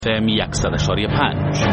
100.5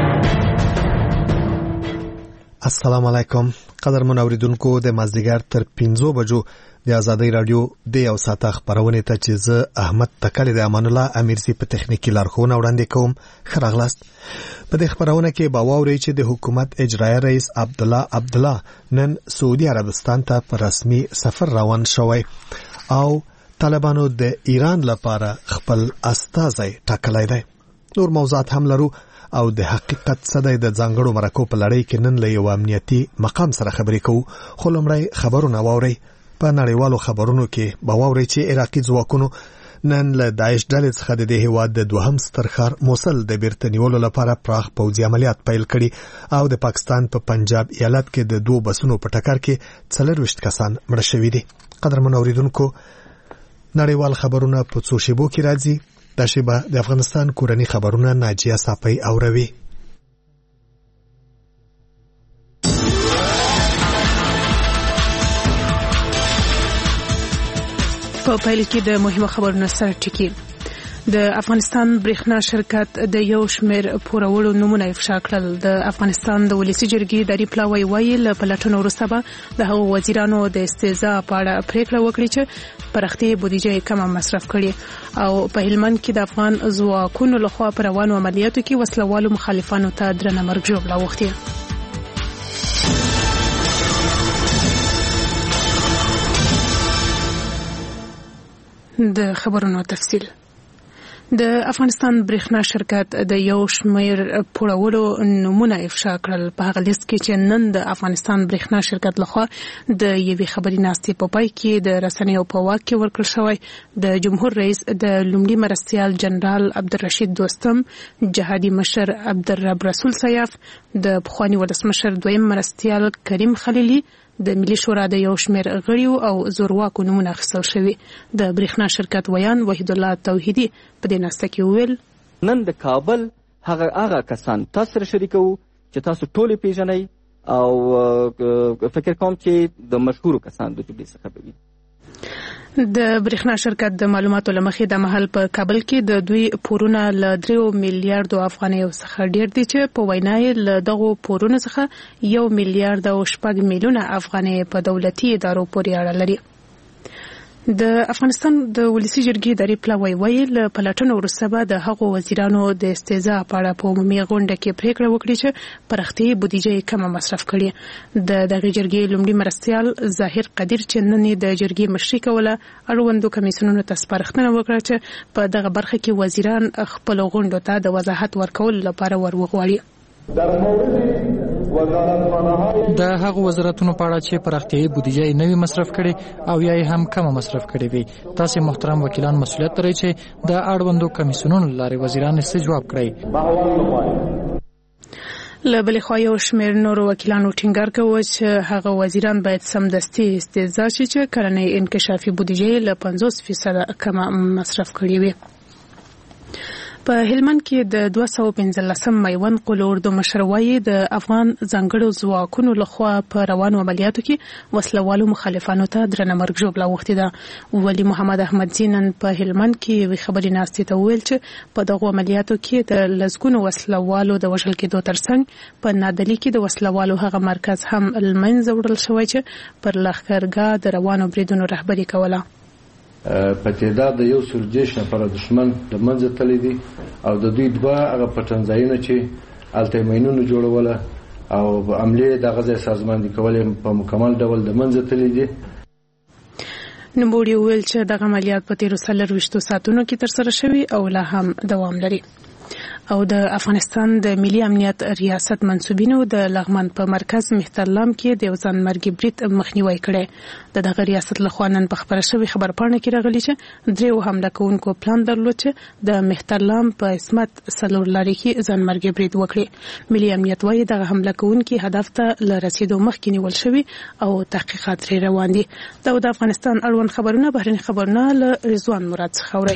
السلام علیکم قدرمن اوریدونکو د مازدیګر تر 5 بجو د ازادۍ رادیو د یو ساعت خبرونه ته چې زه احمد تکل د امان الله امیرزی په تخنیکی لارښوونه وړاندې کوم. خراغلاست په دې خبرونه کې باوري چې د حکومت اجرایی رئیس عبدالله نن سعودي عربستان ته په رسمي سفر روان شوی او طالبانو د ایران لپاره خپل استازی ټاکلی دی. نور موضوعات هم لرو او د حقیقت صدای د ځانګړو مرکو په لړۍ کې نن له یو امنیتي مقام سره خبرې کوو. خو لومړی خبرونه واورئ. په نړیوالو خبرونو کې باوري چې عراقي ځواکونو نن له داعش ډلې څخه د دې هیواد د دوهم ستر ښار موصل د بیرته نیولو لپاره پراخ پوځي عملیات پیل کړي او د پاکستان په پنجاب ایالت کې د 2 بسونو په ټکر کې 24 کسان مړه شوي دي. قدرمن اوریدونکو نړیوال خبرونه په څو شیبو کې راځي. دا شیبه د افغانستان کورنی خبرونه ناجیه صافی اوروي. په پیل کې د مهمه خبرونو سره ټکی. د افغانستان برېښنا شرکت د یو شمېر پورولو نمونه افشا کړل. د افغانستان د ولسی جرګې داري پلاوی وایي له پلټنو وروسته به د هغو وزیرانو د استهزاء په اړه پریکړه وکړي چې پرختي بودیجه کم مصرف کړي او په هلمند کې د افغان ځواکونو لخوا پر روانو عملیاتو کې وسلوالو مخالفانو ته درنه مرګ ژوبله وغوښتې. د خبرونو تفصیل. د افغانستان برېښنا شرکت د یو شمېر پورولو نمونه افشا کړل. په هغه لیست کې چې نن د افغانستان برېښنا شرکت لخوا د یوې خبري ناستې په پای کې د رسنیو په واک کې ورکړل شوی د جمهور رئیس د لومړي مرستیال جنرال عبدالرشید دوستم، جهادي مشر عبدالرب رسول سیاف، د پخواني ولسمشر دویم مرستیال کریم خلیلي، د ملي شورا د یو شمېر غړیو او زورواکو نمونه اخیستل شوي. د برېښنا شرکت ویان وحید الله توحیدي په دې ناسته کې وویل نن د کابل هغه کسان تاسو سره شریکو چې تاسو ټول پیژنئ او فکر کوم چې د مشهورو کسان د جملې څخه به وي. د برېښنا شرکت د معلوماتو لمخې د محل په کابل کې د دوی پورونه له 3 میلیارډ افغانیو څخه ډیر دي چې په وینا یې له دغو پورونو څخه 1 میلیارډ او 6 میلیونه افغانۍ په دولتي ادارو پورې اړه لري. د افغانستان د ولسی جرګې داري پلاوی وایي له پلټنو وروسته به د هغو وزیرانو د استهزاء په اړه په عمومي غونډه کې پریکړه وکړي چې پرختي بودیجه کم مصرف کړي. د دغه جرګې لومړي مرستیال ظاهر قدیر چې نن د جرګې مشري کوله اړوندو کمیسیونونو ته سپارښتنه وکړه چې په دغه برخه کې وزیران خپل غونډو ته د وضاحت ورکول لپاره ورغواړي. د هغو وزارتونو په اړه چې پراختیايي بودیجه یې نوي مصرف کړي او یا یې هم کم مصرف کړي وي. تاسو محترم وکیلان مسؤلیت لرئ چې د اړوندو کمیسیونونو لارې وزیران یې جواب کړئ. له بلې خوا یو شمېر نورو وکیلانو ټینګار کوي چې هغه وزیران باید سمدستي استهزاء شي چې کلنۍ انکشافي بودیجه له 50% کم مصرف کړي وي. په هلمند کې د 215 میوند قلور د مشروعي د افغان ځانګړو ځواکونو لخوا په روانو عملیاتو کې وسلوالو مخالفانو ته درنه مرګ ژوبله وغوښتې ده. ولی محمد احمدزي نن په هلمند کې یوې خبري ناستې ته وویل چې په دغو عملیاتو کې د لسګونو وسلوالو د وژل کېدو ترڅنګ په نادلي کې د وسلوالو هغه مرکز هم لمنځه وړل شوی چې پر لښکرګاه د روانو بریدونو رهبري کوله. په تعداد د 130 نفره دشمن د منځه تللی دي او د دوی 2 هغه پټنځایونه چې التیمینونو جوړوله او عملیې د غزا سازماندهي کولې په مکمل ډول د منځه تللی دي. نوموړي وویل چې دغه عملیات په 23 ساعتونو کې ترسره شوي او لا هم دوام لري. او د افغانستان د ملي امنیت ریاست منسوبینو د لغمان په مرکز مهترلام کې د ځان مرګي برید مخنیوي کړي. دغه ریاست لخوا نن په خبره شوی خبرپاڼه کې راغلی چې 3 حمله کوونکو پلان درلود چې د مهترلام په اسمت سلور لاري کې ځان مرګي برید وکړي. ملي امنیت وايي دغه حمله کوونکي هدف ته ل رسیدو مخکې نیول شوی او تحقیقات لري روان دي. دا د افغانستان اړوند خبرونه بهرني خبرونه له رضوان مراد څخه اوري.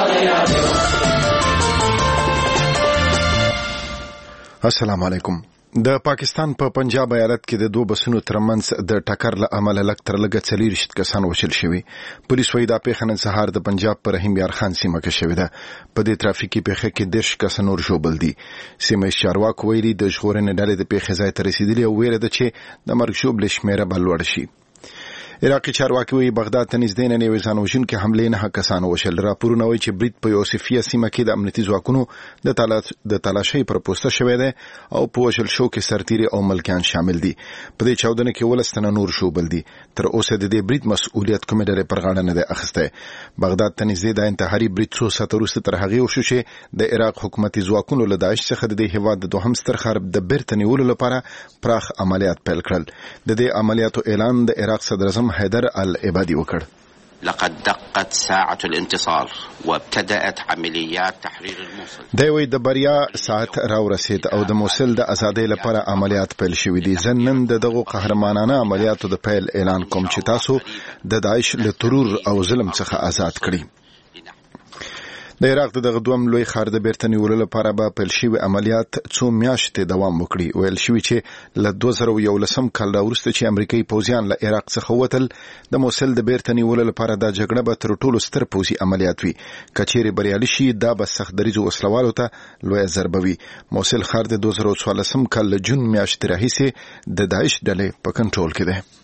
السلام علیکم. د پاکستان په پنجاب ایالت کې د دوه بسونو ترمنځ د ټکر له امله لږ تر لږه 40 کسان وژل شوي. پولیس وايي دا پیښه نن سهار د پنجاب په رحیم یار خان سیمه کې شوې ده. په دې ترافیکي پیښه کې 10 کس نور ژوبل دي. سیمه چارواکو ویلي د ژغورنې ډلې د پیښې ځای ته رسیدلي او ویره ده چې د مرګ ژوبل شمیره به لوړ شي. عراقي چارواکي وایي بغداد ته نږدې نن یوې ځانوژونکې حملې 9 کسان وشل. راپورونه وایي چې برید په یوسفیه سیمه کې د امنیتي ځواکونو د تلاشۍ پر پوسټه شوی دی او په وژل شو کې سرتیري او ملکیان شامل دي. په دې چاودنه کې 12 تنه نور ژوبل دي. تر اوسه د دې برید مسؤلیت کومې ډلې پر غاړه نه دی اخیستی. بغداد ته نږدې د انتحاري برید څو ساعته وروسته تر هغې وشو چې د عراق حکومتي ځواکونو له داعش څخه د دې هېواد د دوهم ستر ښار د بیرته نیولو لپاره پراخ عملیات پیل کړل. د دې عملیاتو اعلان د عراق صدراعظم حیدر العبادي وکړ. لقد دقت ساعة الانتصار وابتدأت عمليات تحرير الموصل. دا وی د بریا ساعت راورسید او د موصل د ازادۍ لپاره عملیات پیل شوې دي. زه نن دغه قهرمانانه عملیاتو د پیل اعلان کوم چې تاسو د داعش له ترور او ظلم څخه آزاد کړئ. د عراق دغه دوم لوی ښار د بیرته نیولو لپاره به پیل شوي عملیات څو میاشتې دوام وکړي. ویل شوي چې له 2011 کال وروسته چې امریکایي پوځیان له عراق څخه وتل د موصل د بیرته نیولو لپاره دا جګړه به تر ټولو ستر پوځي عملیات وي. که چیرې بریالي شي دا به سخت دریځو وسلوالو ته لویه ضربه وي. موصل ښار د 2014 کال له جون میاشتې راهیسې د داعش ډلې په کنټرول کې دی.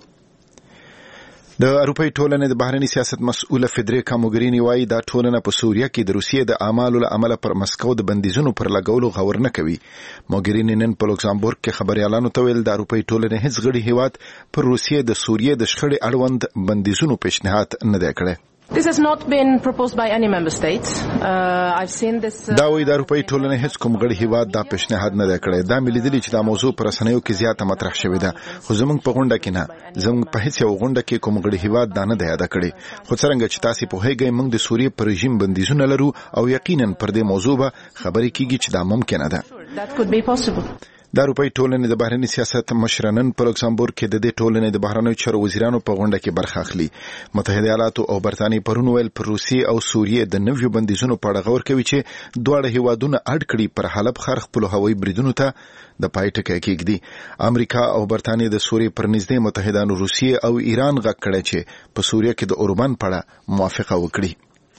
د اروپای ټولنې د بهرني سیاست مسؤله فدریکا موګرینی وايي دا ټولنه په سوریه کې د روسیې د اعمالو له امله پر مسکو د بندیزونو پر لګولو غور نه کوي. موګرینی نن په لوکزامبورګ کې خبريالانو ته ویل د اروپای ټولنې هیڅ غړي هیواد پر روسیې د سوریې د شخړې اړوند بندیزونو پیشنهاد نه دی کړی. This has not been proposed by any member states. I've seen this. دا وی د اروپای ټولنې هیڅ کوم غړي هیواد دا پیشنهاد نه دی کړی. دا ملي دلی چې دا موضوع پر رسنیو کې زیاته مطرح شوې ده. خو زمونږ په غونډه کې نه، زمونږ په هیڅ یو غونډه کې کوم غړي هیواد دا نه دی یاد کړی. خو څنګه چې تاسو په هیګي موږ د سوریې پر رژیم بندیزونه لرو او یقینا پر دې موضوع به خبرې کیږي چې دا ممکنه ده. That could be possible. د اروپای ټولنې د بهرني سیاست مشرانن په لوکسامبورګ کې د دې ټولنې د بهرنیو چارو وزیرانو په غونډه کې برخه اخلي. متحده ایالاتو او برتانیې پرون ویل پر روسیې او سوریې د نویو بندیزونو په اړه غور کوي چې دواړه هیوادونه اړ کړي پر حلب ښار خپل هوایي بریدونو ته د پای ټکی کېږدي. امریکا او برتانیې د سوریې پر نږدې متحدانو روسیې او ایران غږ کړی چې په سوریه کې د اوربان په اړه موافقه وکړي.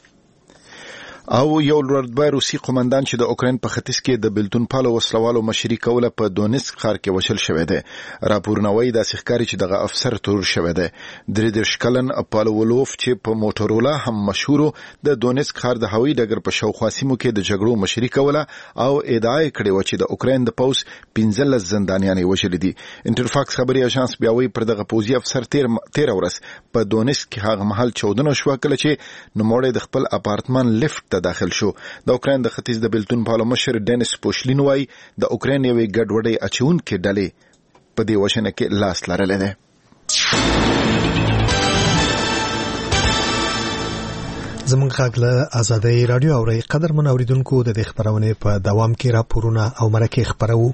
او یو لوړرتبه روسي قومندان چې د اوکراین په ختیځ کې د بلتون پالو وسلوالو مشري کوله په دونیسک ښار کې وشل شوی دی. راپورونه وایي دا ښکاري چې دغه افسر ترور شوی دی. 33 کلن پالوولوف چې په موټرولا هم مشهورو د دونیسک ښار د هوایي ډګر په شاوخوا سیمو کې د جګړو مشري کوله او ادعا کړې و چې د اوکراین د پوځ 15 زندانیان وژلي دي. انټرفاکس خبري اژانس بیا وایي پر دغه پوځي افسر 13 ورځ په دونیسک کې هغه مهال چودنه شو کله چې نوموړی د خپل اپارتمان لفټ داخل شو. د اوکراین د ختیځ د بلتون پالو مشر ډینیس پوشلین وایي د اوکراین یوې ګډوډۍ اچونکې ډلې په دې وژنه کې لاس لرلی دی. زمونږ غږ له ازادۍ رادیو اورئ. قدرمن اوریدونکو د دې خبرونې په دوام کې راپورونه او مرکې خبرو.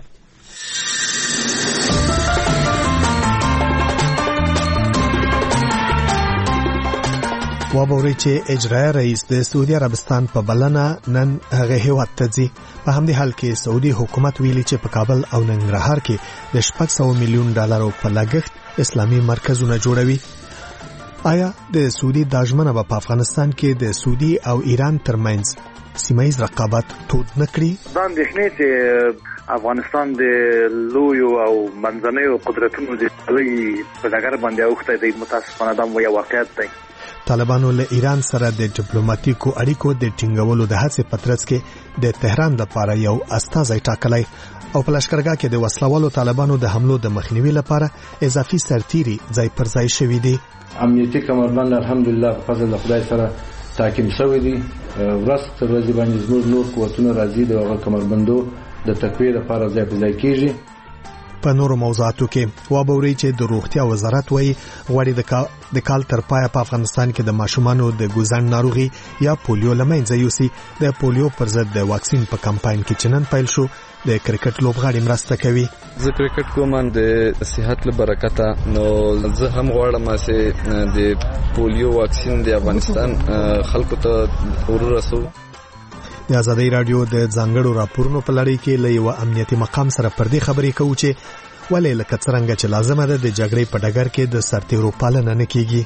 وابوري چې اجرایي رئیس د سعودي عربستان په بلنه نن هغه هیواد ته ځي. په همدې حال کې سعودي حکومت ویلي چې په کابل او ننګرهار کې د 600 میلیون ډالرو په لګښت اسلامي مرکزونه جوړوي. آیا د سعودي داژمنه په افغانستان کې د سعودي او ایران ترمنځ سیمایي رقابت تود نکړي؟ دا اندېښنې چې افغانستان د لویو او منځنیو قدرتونو د لوی په ډګر باندې اوښتی دی، متاسفانه دا یو واقعیت دی. طالبانو له ایران سره د ډیپلوماټیکو اړیکو د ټینګولو د هڅې په ترڅ کې د تهران لپاره یو استازی ټاکلی او په لشکرګاه کې د وسلوالو طالبانو د حملو د مخنیوي لپاره اضافي سرتیري ځای پر ځای شوي دي. امنیتي کمربند الحمدلله په فضل خدای سره تحکیم شوی دي. ورځ تر ورځې باندې زموږ نور قوتونه راځي د هغه کمربندو د تقویې لپاره ځای پر ځای کېږي. په نورو موضوعاتو کې وابوري چې د روغتیا وزارت وایي غواړي د کال تر پایه په افغانستان کې د ماشومانو د ګوزن ناروغي یا پولیو لمنځه یوسي. د پولیو پر ضد د واکسین په کمپاین کې چې نن پیل شو د کرکټ لوبغاړي مرسته کوي. زه کرکټ کوم د صحت له برکته، نو زه هم غواړم چې د پولیو واکسین د افغانستان خلکو ته ورسو. د آزادۍ رادیو د ځانګړو راپورونو په لړۍ کې له یو امنیتي مقام سره پر دې خبرې کوو چې ولې لکه څرنګه چې لازمه ده د جګړې په ډګر کې د سرتیرو پالنه نه کیږي.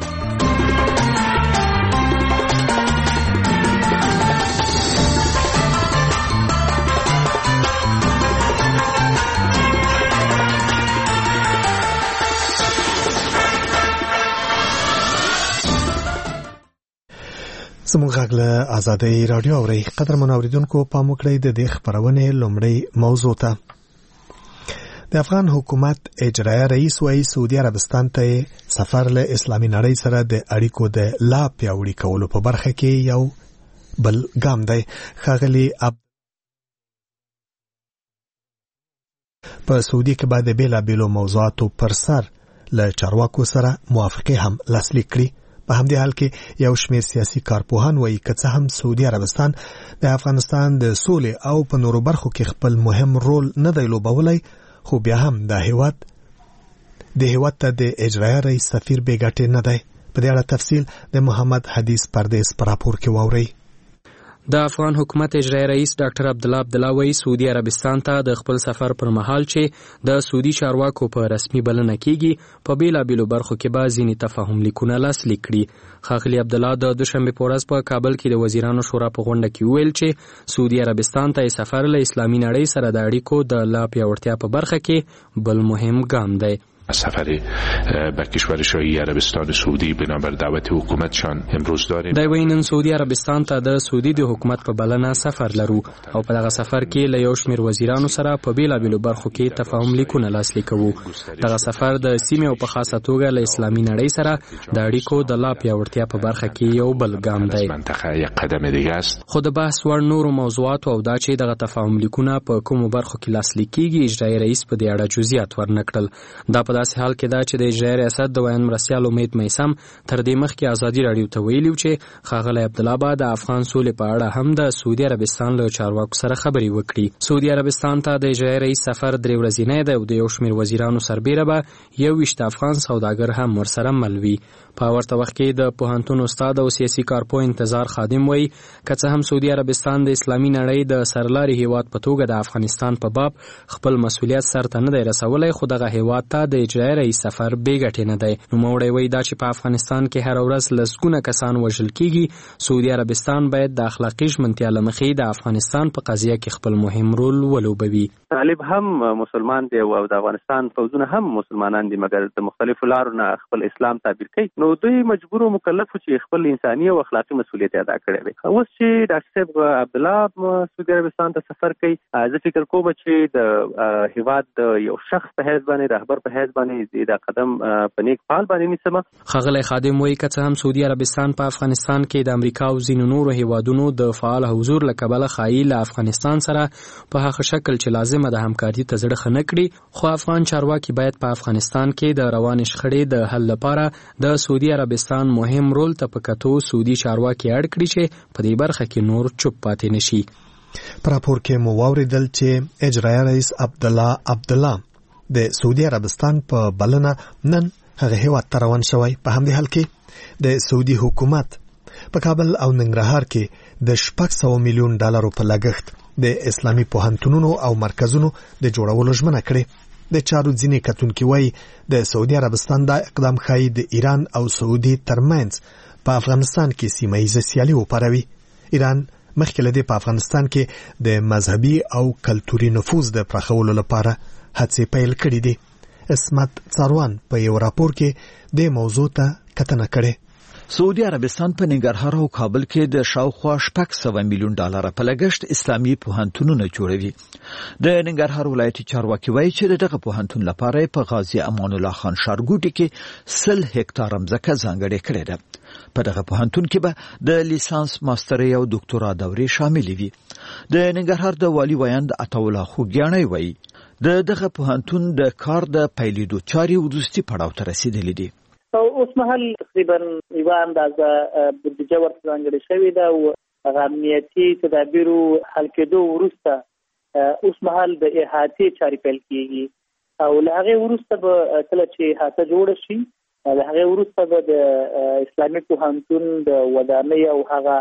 زموږ غږ له آزادۍ رادیو اوري. قدرمن اوریدونکو پام وکړئ د دې خبرونې لومړی موضوع ته. د افغان حکومت اجرایه رئیس وايي سعودي عربستان ته سفر له اسلامي نړۍ سره د اړیکو د لا پیاوړي کولو په برخه کې یو بل ګام دی. ښاغلي په سعودي کې بعد بیلابیلو موضوعاتو پر سر له چارواکو سره موافقه هم لاسلیک کړي. په همدې حال کې یو شمېر سیاسي کارپوهان وایي که څه هم سعودي عربستان د افغانستان د سولې او په نورو برخو کې خپل مهم رول نه دی لوبولی، خو بیا هم د هیواد ته د اجرایه رئیس سفیر بې ګټې نه دی. په دې اړه تفصیل د محمد حدیث پردیس په راپور کې واورئ. د افغان حکومت اجرایي رئیس ډاکټر عبدالله وایي سعودي عربستان ته د خپل سفر پر مهال چې د سعودي چارواکو په رسمي بلنه کیږي په بیلابیلو برخو کې به ځینې تفاهم لیکونه لاسلیک کړي. ښاغلي عبدالله د دوشنبې په ورځ په کابل کې د وزیرانو شورا په غونډه کې وویل چې سعودي عربستان ته سفر له اسلامي نړۍ سره د اړیکو د لا پیاوړتیا په برخه کې بل مهم ګام دی. سفر به کشور شاهی عربستان سعودی بنابر دعوت حکومتشان امروز داریم. دا وینن سعودي عربستان ته د سعودي د حکومت په بلنه سفر لرو او په دغه سفر کې له یو شمېر وزیرانو سره په بیلابیلو برخو کې تفاهم لیکونه لاسلیک کوو. دغه سفر د سیمې او په خاصه توګه له اسلامي نړۍ سره د اړیکو د لا پیاوړتیا په برخه کې یو بل ګام دی. منطقه یک قدم دیگه است. خو د بحث وړ نورو موضوعات او دا چې دغه تفاهم لیکونه په کومو برخو کې لاسلیک کیږي اجرایي رئیس په دې اړه جزئیات ورنکړل. دا په داسې حال کې دا چې د اجرایي ریاست د ویان مرستیال امید میثم تر دې مخکې ازادي راډیو ته ویلي چې ښاغلی عبدالله به د افغان سولې په اړه هم د سعودي عربستان له چارواکو سره خبرې وکړي. سعودي عربستان ته د اجرایي رئیس سفر 3 ورځنی دی او د یو شمېر وزیرانو سربیره به 21 افغان سوداګر هم ورسره مل وي. په ورته وخت کې د پوهنتون استاد او سیاسي کارپوه انتظار خادم وایي که څه هم سعودي عربستان د اسلامي نړۍ د سرلاري هیواد په توګه د افغانستان په باب خپل مسؤلیت سرته نه دی رسولی، خو دغه هیواد ته د اجرایي رئیس سفر بې ګټې نه دی. نوموړی وایي دا چې په افغانستان کې هر ورځ لسګونه کسان وژل کیږي، سعودي عربستان باید د اخلاقي ژمنتیا له مخې د افغانستان په قضیه کې خپل مهم رول ولوبوي. طالب هم مسلمان دی او د افغانستان فوجونه هم مسلمانان دي، مګر د مختلفو لارو نه خپل اسلام تعبیر کوي. نو دوی مجبور او مکلف چې خپل انساني او اخلاقي مسؤلیت ادا کړی وي. اوس چې ډاکټر صاحب عبدالله سعودي عربستان ته سفر کوي، زه فکر کوم چې د هیواد د یو شخص په حیث باندې رهبر په حیث باندې دا قدم په نیک فعال باندې نیسم. ښاغلی خادم وایي که څه هم سعودي عربستان په افغانستان کې د امریکا او ځینو نورو هیوادونو د فعال حضور له کبله ښایي له افغانستان سره په هغه شکل چې لازمه د همکاري ته زړه ښه نه کړي، خو افغان چارواکي باید په افغانستان کې د روانې شخړې د حل لپاره د سعودي عربستان مهم رول ته په کتو سعودي چارواکي اړ کړي چې په دې برخه کې نور چوپ پاتې نشي. په راپور کې مو واوریدل چې اجرایي رئیس عبدالله د سعودي عربستان په بلنه نن هغه هیواد ته روان شوی. په همدې حال کې د سعودي حکومت په کابل او ننګرهار کې د 600 میلیون ډالرو په لګښت د اسلامي پوهنتونونو او مرکزونو د جوړولو ژمنه کړې. د چارو ځینې کتونکي وایي د سعودي عربستان دا اقدام ښایي د ایران او سعودي ترمنځ په افغانستان کې سیمه ییزه سیالي وپاروي. ایران مخکې له دې په افغانستان کې د مذهبي او کلتوري نفوذ د پراخولو لپاره هڅې پیل کړې دي. اسمت څاروان په یو راپور کې د موضوع ته کتنه کړې. سعودي عربستان په ننګرهار او کابل کې د شاوخوا 600 میلیون ډالر په لګښت اسلامي پوهنتونونه جوړوي. د ننګرهار ولایتي چارواکي وایي چې دغه پوهنتون لپاره په غازی امان الله خان ښارګوټي کې 100 هکتار ځمکه ځانګړې کړې ده. په دغه پوهنتون کې به د لیسانس، ماسترۍ او ډاکټورا دورې شامل وي. د ننګرهار د والي ویاند عطاالله خوګیاڼی وایي دغه پوهنتون د کار د پیلېدو چارې وروستي پړاو ته رسیدلې دي. اوس مهال تقریبا یوه اندازه بودیجه ورته ځانګړې شوې ده او هغه امنیتي تدابیرو حل کېدو وروسته اوس مهال د احاطې چارې پیل کېږي او له هغې وروسته به کله چې احاطه جوړه شي له هغې وروسته به د اسلامي پوهنتون د ودانۍ او هغه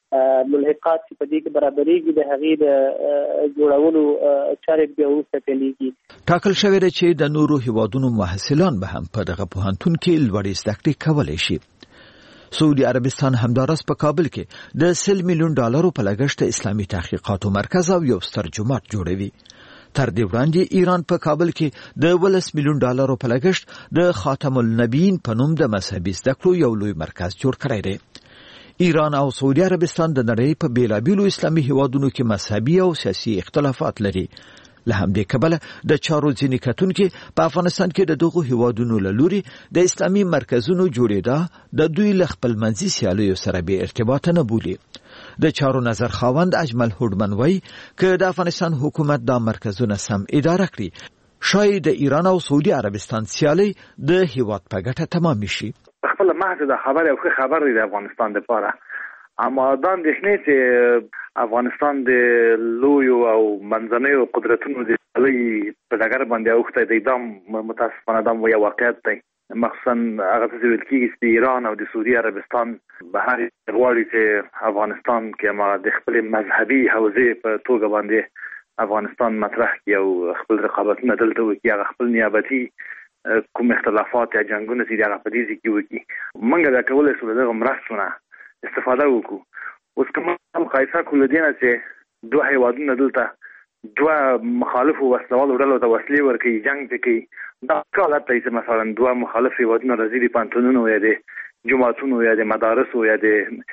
ملحقات په دې کې برابرېږي د هغې د جوړولو چارې بیا وروسته پیلېږي. ټاکل شوې ده چې د نورو هیوادونو محصلان به هم په دغه پوهنتون کې لوړې زده کړې کولی شي. سعودي عربستان همداراز په کابل کې د $100 میلیون په لګښت اسلامي تحقیقاتو مرکز او یو ستر جومات جوړوي. تر دې وړاندې ایران په کابل کې د $12 میلیون په لګښت د خاتم النبیین په نوم د مذهبي زده کړو یو لوی مرکز جوړ کړی دی. ایران او سعودي عربستان د نړۍ په بیلابیلو اسلامي هیوادونو کې مذهبي او سیاسي اختلافات لري. له همدې کبله د چارو ځینې کتونکي په افغانستان کې د دغو هیوادونو له لوري د اسلامي مرکزونو جوړېدا د دوی له خپلمنځي سیالیو سره بې ارتباطه نه بولي. د چارو نظر خاوند اجمل هوډمن وایي که د افغانستان حکومت دا مرکزونه سم اداره کړي شاید د ایران او سعودي عربستان سیالي د هیواد په ګټه تمام شي. خپل محض د خبر او ښه خبر دی د افغانستان لپاره، اما دا اندېښنې چې افغانستان د لویو او منځنیو قدرتونو د سیالۍ په ډګر باندې اوښتی دی دا متاسفانه دا یو واقعیت دی. مخصوصا هغه څه چې ویل کېږي چې د ایران او د سعودي عربستان بهر غواړي چې افغانستان کې ما د خپل مذهبي حوزې په توګه باندې افغانستان مطرح کړي او خپل رقابتونه دلته وکړي، هغه خپل نیابتي کوم اختلافات یا جنگونه چې هغه په دې کې وکړي. موږ دا کولای شو دغه مرستونه استفاده وکړو. اوس کوم مقایسه کول دي نه چې دوه هیوادونه دلته دوه مخالفو وسلوالو ډلو ته وسلې ورکوي، جنگ پکې کوي. دا حالت دی چې مثلا دوه مخالف هیوادونه راځي د پانتونونو یا د جماعتونو یا د مدارسو یا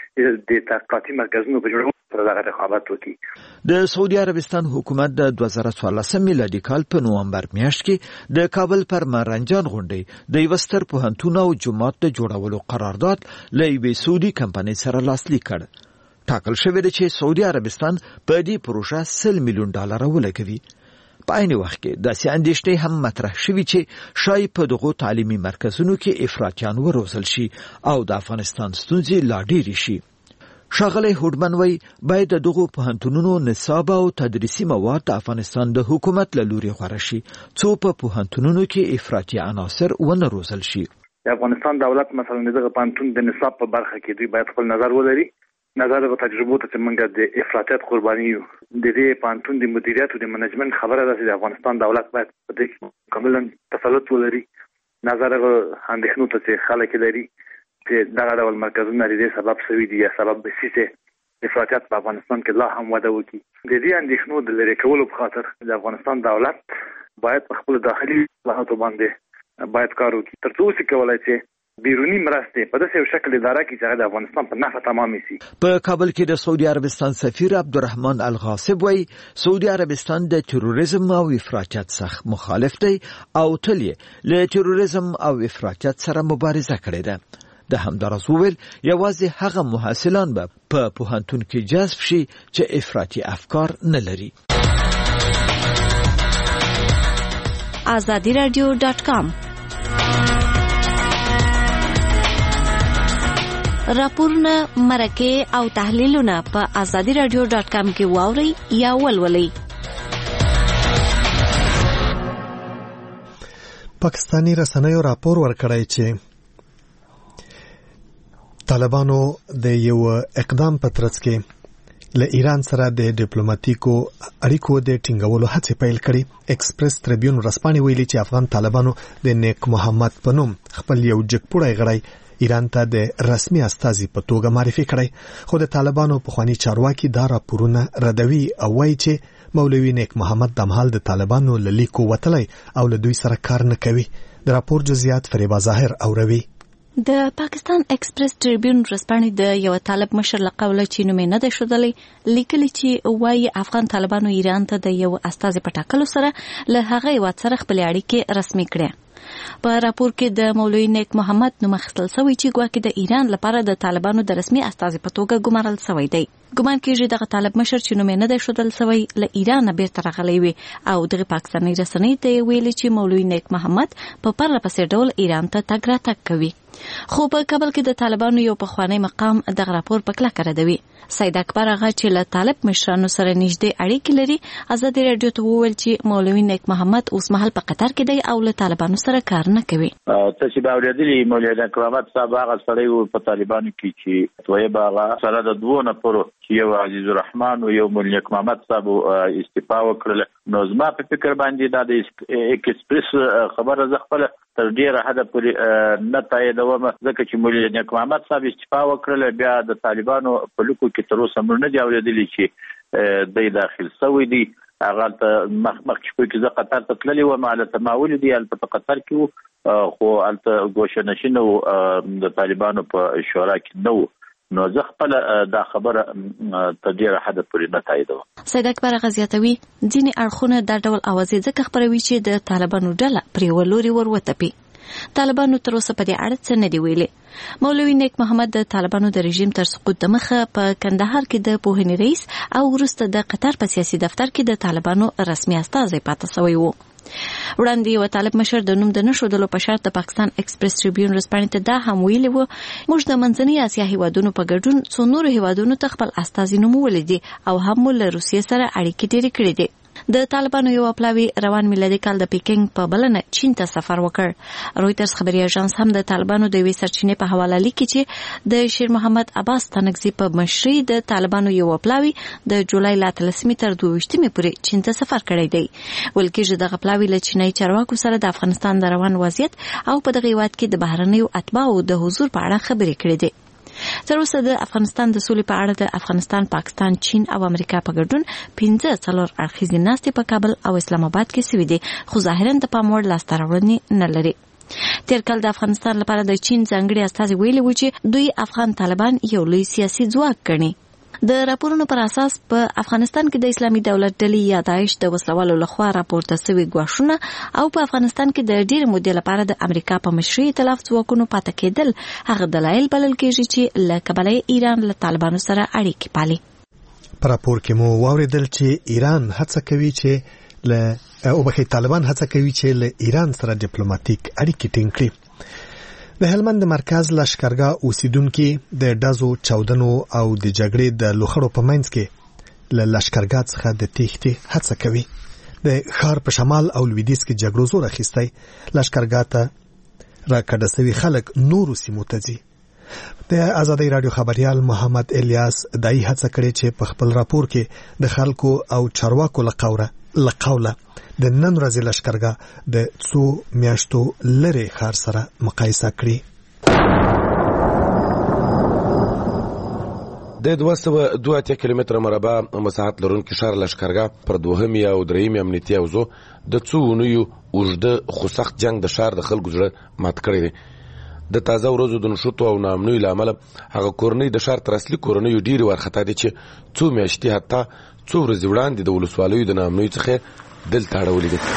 د تحقیقاتي مرکزونو په جوړولو سره دغه رقابت وکړي. د سعودي عربستان حکومت د 2014 میلادي کال په نومبر میاشت کې د کابل پر مهرنجان غونډې د یو ستر پوهنتون او جومات د جوړولو قرارداد له یوې سعودي کمپنۍ سره لاسلیک کړ. ټاکل شوی دی چې سعودي عربستان په دې پروژه $100 میلیون ولګوي. په عین وخت کې داسې اندېښنې هم مطرح شوي چې شاید په دغو تعلیمي مرکزونو کې افراطیان وروزل شي او د افغانستان ستونزې لا ډېرې شي. ښاغلی هوډمن وایي باید د دغو پوهنتونونو نصاب او تدریسي مواد د افغانستان د حکومت له لوري غوره شي څو په پوهنتونونو کې افراطي عناصر ونه روزل شي. د افغانستان دولت مثلا دغه پوهنتون د نصاب په برخه کې دوی باید خپل نظر ولري. نظر غو تجربو ته موږ د افراطیت قرباني یو. د دې پانتون د مدیریت او د منیجمنت خبره ده چې د افغانستان دولت باید په دې کاملا تسلط ولري. نظر غو اندېښنو ته چې خلک لري چې دغه ډول مرکزونه لري سبب سوي دي یا سبب بسیسه افراطیت په افغانستان کې لا هم وده وکړي. د دې اندېښنو د لري کولو په خاطر د افغانستان دولت باید په خپل داخلي اصلاحاتو باندې باید کار وکړي ترڅو چې کولای شي بیرونی مرستې په داسې شکل اداره کې چې د افغانستان په نفع تمام شي. په کابل کې د سعودي عربستان سفیر عبدالرحمن الغاصب وایي سعودي عربستان د تروریزم او افراطیت څخه مخالف دی او تل یې له تروریزم او افراطیت سره مبارزه کړې ده. د همدارس وویل یوازې هغه محصلان به په پوهنتون کې جذب شي چې افراطي افکار نه لري. azadiradio.com راپورونه مرکه او تحلیلونه په azadiradio.com کې واوري یا ولولئ. پاکستانی رسنیو راپور ورکړی چې طالبانو د یو اقدام په ترڅ کې له ایران سره د ډیپلوماټیکو اړیکو د ټینګولو هڅې پیل کړي. ایکسپریس ټریبیون ورځپاڼې ویلي چې افغان طالبانو د نیک محمد په نوم خپل یو جګپوړی غړی ایران ته د رسمي استازي په توګه معرفي کړی، خو د طالبانو پخوانی چارواکي دا راپورونه ردوي او وایي چې مولوي نیک محمد د مهال د طالبانو له لیکو وتلی او له دوی سره کار نه کوي. د راپور جزئیات فریبا ظاهر اوروي. د پاکستان ایکسپریس ټریبیون ورځپاڼې د یو طالب مشر له قوله چې نوم نه دی ښودلی لیکلي چې وایي افغان طالبانو ایران ته د یو استازي په ټاکلو سره له هغه هیواد سره خپلې اړیکې رسمي کړې. په راپور کې د مولوي نیک محمد نوم اخیستل شوی چې ګواکې د ایران لپاره د طالبانو د رسمي استازي په توګه ګمارل شوی دی. ګمان کېږي دغه طالب مشر چې نوم یې نه دی ښودل سوی له ایران بیرته راغلی وي او دغه پاکستاني رسنۍ ته ویلي چې مولوي نیک محمد په پرله پسې ډول ایران ته تګ راتګ کوي. خو په کابل کې د طالبانو یو پخوانی مقام دغه راپور په کلکه ردوي. سید اکبر هغه چې له طالب مشرانو سره نږدې اړیکې لري ازادي راډیو ته وویل چې مولوي نیک محمد اوس مهال په قطر کې دی او له طالبانو سره کار نه کوي. ته چې باورېدلی مولوي نیک محمد صاحب هغه سړی و په طالبانو کې چې تویب هغه سره د دوه نفرو چې یو عزیز الرحمن او یو مولوي نیک محمد صاحب استعفا وکړل. نو زما په فکر باندې دا د ایکسپریس خبره زه خپل تر ډیره حده پورې نه تاییدوم ځکه چې مولوي نیک محمد صاحب استعفا وکړل بیا د طالبانو په لکو کې تر اوسه موږ نه دی اورېدلی چې دی داخل سوی دی. هغه ته مخ کې زه قطر ته تللی وم هلته ما ولیدی هلته په قطر کې خو هلته ګوشه نشین و د طالبانو په شورا کې نه و. نو زه خپل دا خبره تر ډیره حده پورې نه تاییدوم. سید اکبر غزیاتوي ځینې اړخونه دا ډول اوازې ځکه خپروي چې د طالبانو ډله پرې ولوري وروتپي. طالبانو تر اوسه په دې اړه څه نه دی ویلي. مولوي نیک محمد د طالبانو د رژیم تر سقوط د مخه په کندهار کې د پوهنې رئیس او وروسته د قطر په سیاسي دفتر کې د طالبانو رسمي استازی پاتې شوی و. وړاندې یو طالب مشر د نوم د نښودلو په شرط د پاکستان ایکسپریس ټریبیون ورځپاڼې ته دا هم ویلي و موږ د منځنۍ اسیا هیوادونو په ګډون څو نورو هیوادونو ته خپل استازي نومولی دي او هم مو له روسیې سره اړیکې ډېرې کړې دي. د طالبانو یو پلاوی روان میلادي کال د پیکینګ په بلنه چین ته سفر وکړ. رویټرز خبري اژانس هم د طالبانو د یوې سرچینې په حواله لیکي چې د شیر محمد عباس تنگزي په مشرۍ د طالبانو یو پلاوی د جولای لا 13 تر 22 پورې چین ته سفر کړی دی. ولکه دغه پلاوی له چینای چارواکو سره د افغانستان د روان وضعیت او په دغه هیواد کې د بهرنیو اتباعو د حضور په اړه خبرې کړې دي. تر اوسه د افغانستان د سولې په اړه د افغانستان، پاکستان، چین او امریکا په ګډون 15 اړخیزې ناستې په کابل او اسلام آباد کې شوې دي خو ظاهرا د پام وړ لاسته راوړنې نه لري. تیر کال د افغانستان لپاره د چین ځانګړي استازي ویلي و چې دوی افغان طالبان یو لوی سیاسي ځواک ګڼي. د راپورونو پر اساس په افغانستان کې د اسلامي دولت ډلې یا داعش د وسلوالو لخوا راپورته شوي ګواښونه او په افغانستان کې د ډېرې مودې لپاره د امریکا په مشرۍ ائتلاف ځواکونو پاتې کېدل هغه دلایل بلل کېږي چې له کبله ایران له طالبانو سره اړیکې پالي. په راپور کې مو واوریدل چې ایران هڅه کوي چې طالبان هڅه کوي چې له ایران سره ډیپلوماټیک اړیکې ټینګ کړي. د هلمند مرکز لشکرګاه اوسیدونکو د ډزو چاودنو او د جګړې د لوخړو په منځ کې له لشکرګاه څخه د تېښتې هڅه کوي. د ښار په شمال او لویدیځ کې جګړو زور اخیستی. لشکرګاه ته راکډه شوي خلک نورو سیمو ته ځي. د ازادي راډیو خبريال محمد الیاس دای هڅه کړې چې په خپل راپور کې د خلکو او چارواکو لقوله د نن ورځې لشکرګاه د څو میاشتو لري ښار سره مقایسه کړي. د 202 کیلومتره مربع مساحت لرونکي ښار لشکرګاه پر دوهمي او درېیمي امنیتي اوزو د څو اونیو اوږده خو سخت جنگ د ښار د خلکو زړه مات کړی دی. د تازه ورځو د نشوتو او ناامنیو له امله هغه کورنۍ د ښار تر اصلي کورنیو ډېرې وارخطا دي چې څو میاشتې حتی څو ورځې وړاندې د ولسوالیو د ناامنیو څخه دلته اړولي دي.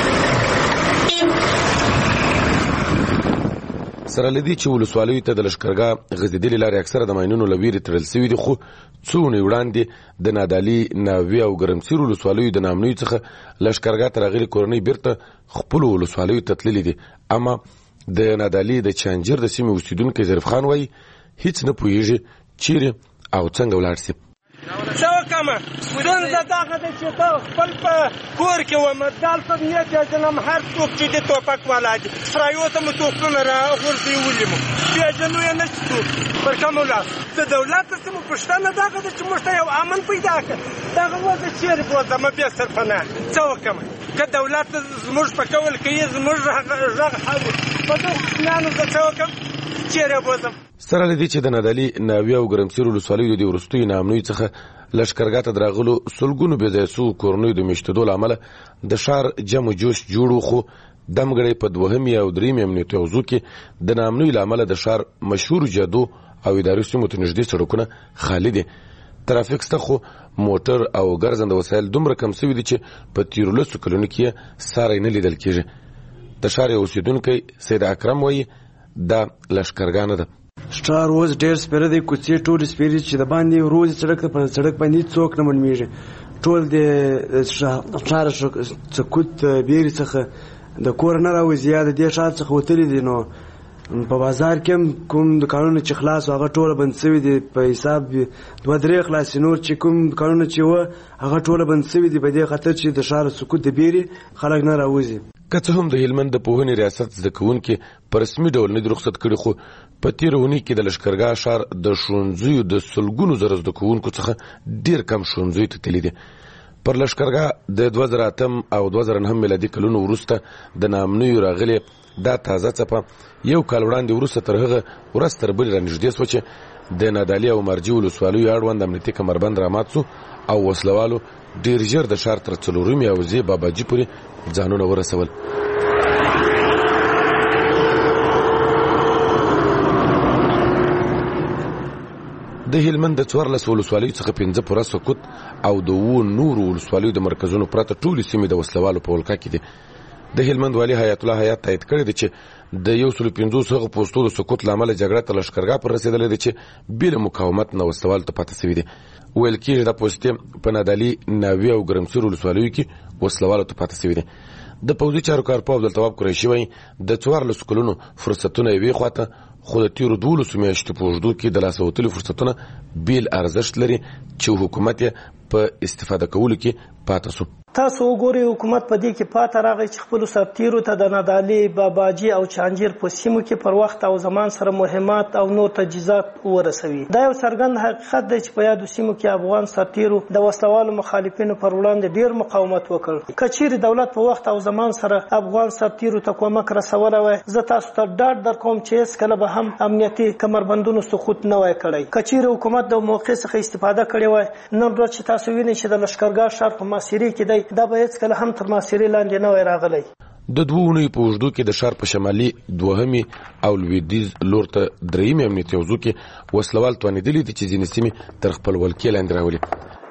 سره لدی چې ولسوالیو ته د لشکرګاه غځېدلې لارې اکثره د ماینونو له ویرې تړل سوي دي خو څو اونۍ وړاندې د نادالي، ناوې او ګرمسیر ولسوالیو د ناامنیو څخه لشکرګاه ته راغلې کورنۍ بیرته خپلو ولسوالیو ته تللي دي. اما د نادالي د چانجر د سیمې اوسیدونکی ظریف خان وایي هیڅ نه پوهېږي چیرې او څنګه ولاړ سي. څه وکړمه ستونزه دغه ده چې ته خپل په کور کې ومه دلته نیت پېژنم هر څوک چې د ټوپک والا دي راوته مو توپونه راغورځولي مو پېژنو یې نه شي څوک پر کوم ولاړ د دولت څه مو پوښتنه دغه ده چې موږ ته یو امن پیدا کړه دغه وضع چیرې بوځمه بې سرپناه څه وکړمه که دولت زموږ په کول کوي زموږ غږ حاضر په دغو کوچنیانو زه څه وکړم چیرې بوځم. سره له دې چې د نادالي، ناوې او ګرمسیر ولسوالیو د وروستیو ناامنیو څخه لشکرګاه ته د راغلو سلګونو بې ځایه سوو کورنیو د میشتېدو له امله د ښار جم و جوش جوړ و خو دمګړی په دوهمي او درېیمي امنیتي حوزو کې د ناامنیو له امله د ښار مشهورو جادو او اداري سیمو ته نږدې سړکونه خالي دي. ترافیک شته خو موټر او ګرځنده وسایل دومره کم سوي دي چې په تېرو 10 کلونو کې یې ساری نه لیدل کېږي. د ښار یو اوسېدونکی سید اکرم وایي دا لشکرګاه نه ده. سټار اوس ډېر سپېره دی، کوڅې ټولې سپېرې چې د باندې روز سړک ته په سړک باندې څوک نه معلومېږي. ټول د ښار سکوت بیرې څخه د کور نه راوځي یا د دې ښار څخه وتلي دي. نو په بازار کې هم کوم دوکانونه چې خلاص هغه ټوله بند شوي دي، په حساب 2-3 خلاصې، نور چې کوم دوکانونه چې وه هغه ټوله بند شوي دي په دې خاطر چې د ښار سکوت د بیرې خلک نه راوځي. که څه هم د هلمند د پوهنې ریاست زده کوونکي په رسمي ډول نه دي رخصت کړي، خو په تېره اونۍ کې د لښکرګاه ښار د ښوونځیو د سلګونو زره زده کوونکو څخه ډېر کم ښوونځیو ته تللي دي. پر لښکرګاه د 2008 او 2009 میلادي کلونو وروسته د ناامنیو راغلې دا تازه څپه یو کال وړاندې وروسته تر هغه ورځ تر بلې رانږدې سوه چې د نادعلي او مرجې ولسوالیو اړوند امنیتي کمربند رامات سو او وسلوالو ډېر ژر د ښار تر څلورمې حوزې باباجي پورې ځانونه ورسول. د هلمند د 14 ولسوالیو څخه 15 پوره سقوط او د 9 نورو ولسوالیو د مرکزونو پرته ټولې سیمې د وسلوالو په ولکه کې دي. د هلمند والي حیات الله حیات تایید کړی دی چې د 150 هغه پوسټو د سقوط له امله جګړه ته لښکرګاه پر رسېدلې ده چې بې له مقاومت نه وسلوالو ته پاتې سوي دي. ویل کېږي دا پوسټې په نادعلي، ناوې او ګرمسیر ولسوالیو کې وسلوالو ته پاتې سوي دي. د پوځي چارو کارپوه عبدالتواب قریشي وایي د 14 کلونو فرصتونه یوې خواته، خو د تیرو 12 میاشتو په اوږدو کې د لاسه وتلي فرصتونه بیل ارزښت لري چې حکومت یې په استفاده کولو کې پاتې سو. تاسو وګورئ حکومت په دې کې پاتې راغی چې خپلو سرتیرو ته د نادعلي، باباجي او چانجیر په سیمو کې پر وخت او زمان سره مهمات او نور تجهیزات ورسوي. دا یو څرګند حقیقت دی چې په یادو سیمو کې افغان سرتیرو د وسلوالو مخالفینو پر وړاندې ډیر مقاومت وکړ. که چیرې دولت په وخت او زمان سره افغان سرتیرو ته کومک رسولی وای، زه تاسو ته ډاډ درکوم چې هېڅکله به هم امنیتي کمربندونو سقوط نه وای کړی. که چیرې حکومت د موقع څخه استفاده کړې وای، نن ورځ چې تاسو وینئ چې د لښکرګاه ښار په محاصرې کې دی، دا به هېڅکله هم تر محاصرې لاندې نه وای راغلی. د 2 اونیو په اوږدو کې د ښار په شمالي، 2 او لویدیځ لور ته 3 امنیتي حوزو کې وسلوال توانېدلي دي چې ځینې سیمې تر خپل ولکې لاندې راولي.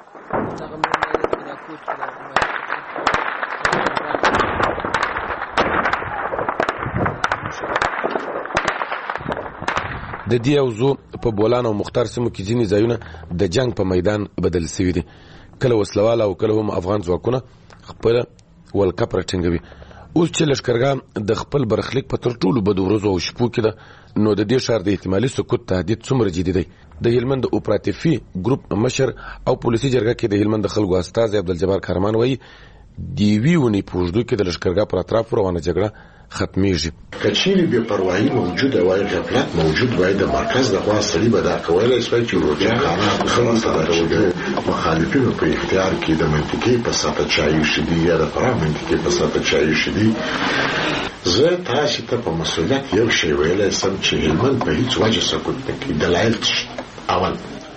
د دې حوزو په بولان او مختار سیمو کې ځینې ځایونه د جنگ په میدان بدل شوي دي. کله وسلوال او کله هم افغان ځواکونه خپل ولکه پر ټینګوي. اوس چې لښکرګاه د خپل برخلیک په تر ټولو بدو ورځو او شپو کې ده، نو د دې ښار د احتمالي سقوط تهدید څومره جدي دی. د هلمند اپراتیفي ګروپ مشر او پولیسي جرګه کې د هلمند د خلکو استازی عبدالجبار کارمان وایي د یوې اونۍ په اوږدو کې د لښکرګاه پر اطرافو روانه جګړه ختمیږي. که چیرې بې پروایي موجوده وای، غفلت موجود وای، د مرکز دغه سړي به دا کولی شوی چې روجا خانه خلک ته د مخالفینو په اختیار کې د منطقې په سطح چایو شدي یا د فراه منطقې په سطح چایو شدي. زه تاسو ته په مسؤلیت یو شی ویلی سم چې هلمند په هیڅ وجه سقوط نه کوي. دلایل اول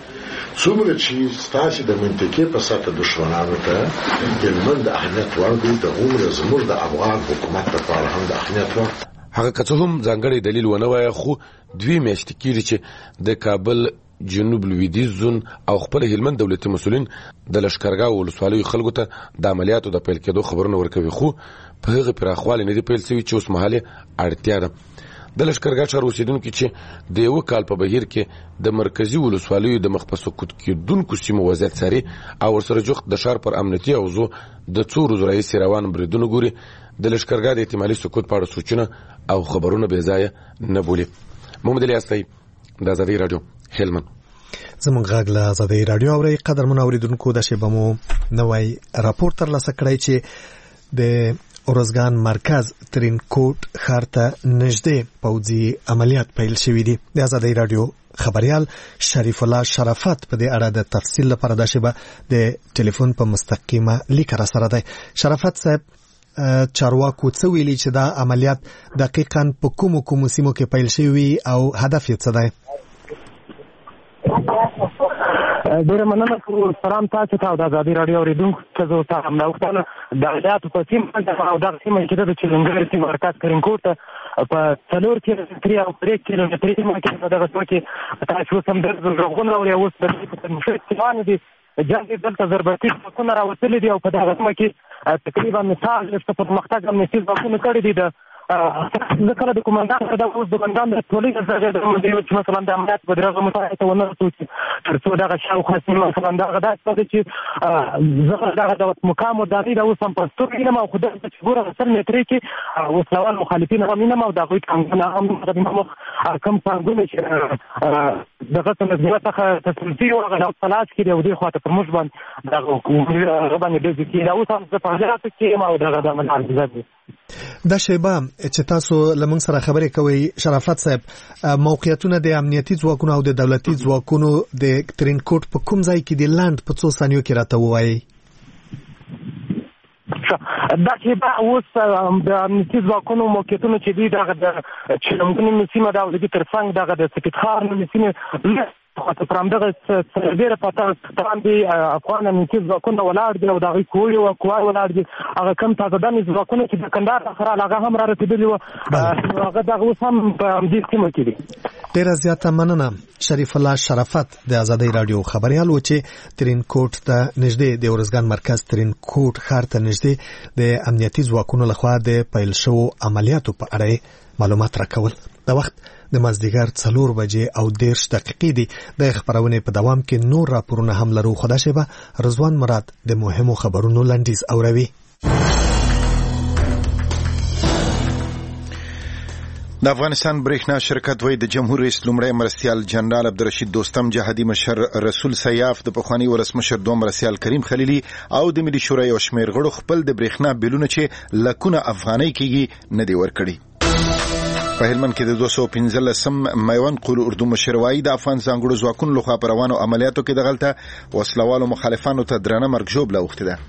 څومره چې ستاسو د منطقې په سطح دشمنانو ته هلمند اهمیت ورکړي، د عمر زموږ د افغان حکومت لپاره هم د اهمیت ورکړي. هغه که څه هم ځانګړی دلیل ونه وایه، خو 2 میاشتې کېږي چې د کابل جنوب لویدیځ زون او خپل هلمند دولتي مسؤلین د لښکرګاه ولسوالیو خلکو ته د عملیاتو د پیل کېدو خبرونه ورکوي، خو په هغه پراخوالي نه دي پیل شوي چې اوس مهال اړتیا ده. د لښکرګاه ښار اوسېدونکي چې د 1 کال په بهیر کې د مرکزي ولسوالیو د مخ په سقوط کېدونکو سیمو وضعیت څاري او ورسره جوخت د ښار پر امنیتي حوزو د څو ورځو راهیسې روان بریدونه ګوري، د لښکرګاه د احتمالي سقوط په اړه سوچونه او خبرونه بې ځایه نه بولي. محمد علي استی، د ازادۍ راډیو، هلمند. زموږ غږ له ازادۍ راډیو اورئ. قدرمنو اورېدونکو، د شیبه مو نوی راپور ترلاسه کړی چې د اورزګان مرکز ترینکوټ ښار ته نږدې پوځي عملیات پیل شوي دي. د ازادۍ راډیو خبريال شریف الله شرافت په دې اړه د تفصیل لپاره د شیبه د ټلیفون په مستقیمه لیک را سره دی. شرافت صاحب، چارواکو څه ویلي چې دا عملیات دقیقاً په کومو سیمو کې پیل شوي او هدف یې څه دی؟ ډېره مننه سلام تاسو ته او د ازادۍ راډیو اورېدونکو ته. زه ورته همدا وختانه د عملیاتو په سیمه او دغه سیمه کې د چلنګر سیمه مرکز کرینکوټ ته په 4 کیلومتري او 3 کیلومتري سیمه کې په دغه سیمه کې تاسو اوس هم د غږونه اورئ. اوس د مشرق سیمان دي جنګ دلته ضربتي ځواکونه راوتلي دي او په دغه سیمه کې تقریبا مثال په پرمختګ امنیتي ځواکونه کړي دي. د ځکه د کومندان د اوس د کومندان د ټولې د چې مثلا د عملیات په درغه متحده ونه رسوي تر څو دغه شاوخوا سیمه مثلا دغه داسې چې زه دغه د مقام او دغه د اوس هم په ستوري نه ما خو د ګوره سر متري کې وسلوال مخالفین هم نه ما دغه څنګه هم مخ کم څنګه چې دغه څنګه څخه تسلسل او غلط فلاس کې د دې خواته پر موږ باندې دغه باندې د ذکر او اوس هم د پاجرات کې ما دغه د منار زده دا شیبه چې تاسو لمن سره خبرې کوي شرافت صاحب موقعیتونه د امنیتي ځواکونو او د دولتي ځواکونو د ترینکوټ په کوم ځای کې د لاند په څو ثانیو کې راته وایي دا شیبه اوس د امنیتي ځواکونو موقعیتونه چې دي دغه د چلمګنې سیمه دا د ترڅنګ دغه د سپیتخار نو سیمه خاطر پرامدغه سربېره پاتې باندې افغان امنیتي ځواکونه ولاړ دي او دغه کوی او کوای ولاړ دي هغه کم تازه دانې ځواکونه چې د کندهار سره هغه هم را رسیدلي و هغه دغه اوس هم په دې سیمه کې دي ډیره زیاته مننه شریف الله شرافت د آزادۍ رادیو خبريال و چې ترینکوټ ته نږدې د ورزګان مرکز ترینکوټ ښار ته نږدې د امنیتي ځواکونو لخوا د پیل شوو عملیاتو په اړه معلومات راکول د وخت د مازدیګر 4 بجې او 10 دقیقې دي د خبرونه په دوام کې نور راپورونه هم لرو خدا شیبه رضوان مراد د مهمو خبرونو لنډیز اوروي د افغانستان برېښنا شرکت وایي د جمهور رئیس لومړی مرستیال جنرال عبدالرشید دوستم جهادي مشر رسول سیاف د پخوانی ولسمشر دوم مرستیال کریم خلیلی او د ملي شورا یو شمېر غړو خپل د برېښنا بیلونه چې لکونه افغانۍ کېږي نه دی ورکړي په هلمند کې د 215 میوند قول اردو مشروعي د افغان ځانګړو ځواکونو لخوا پر روانو عملیاتو کې دغلته وسلوالو مخالفانو ته درنه مرګ ژوبله اوښتې ده.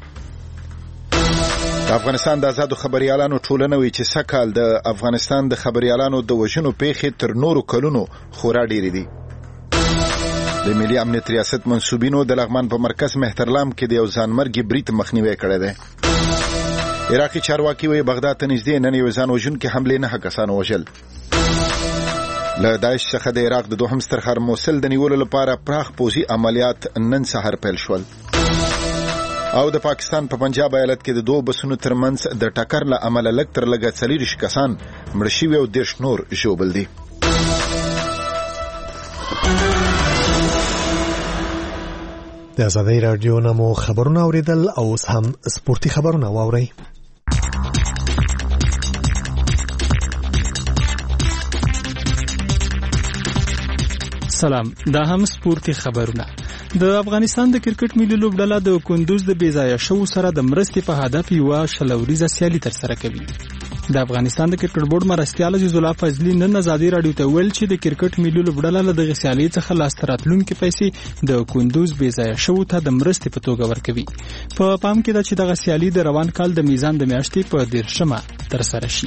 د افغانستان د آزادو خبريالانو ټولنه وی چې سکهال د افغانستان د خبريالانو د وژنو پیښې تر نورو کلونو خورا ډېرې دي. د ملي امنیت ریاست منسوبینو د لغمان په مرکز مهترلام کې د یو ځانمرګي برید مخنیوي کړی دی. عراقي چارواکي وی بغداد ته نږدې نن یو ځان وژونکي حمله 9 کسانو وژل. له داعش څخه د عراق د دوهم ستر ښار موصل د نیولو لپاره پراخ پوځي عملیات نن سحر پیل شول. او د پاکستان په پنجاب ایالت کې د 2 بسونو ترمنځ د ټکر له امله لږ تر لږه 40 کسان مړه شوي او 10 نور ژوبل دي. د آزادۍ رادیو نامو خبرونه اوریدل او اوس هم سپورتي خبرونه واورئ. سلام، دا هم سپورتي خبرونه. د افغانستان د کرکټ ملي لوبډله د کندوز د بیځایه شو سره د مرستې په هدف یو شلوريزه سیالي ترسره کوي. د افغانستان د کرکټ بورډ مرستیال عزیز الله فضلی نن آزادۍ رادیو ته ویل چې د کرکټ ملي لوبډله له دغه سیالي څخه لاس راتلونکي پیسې د کندوز بیځایه شو ته د مرستې په توګه ورکوي. په پام کې ده چې دغه سیالي د روان کال د میزان د میاشتې په 13 ترسره شي.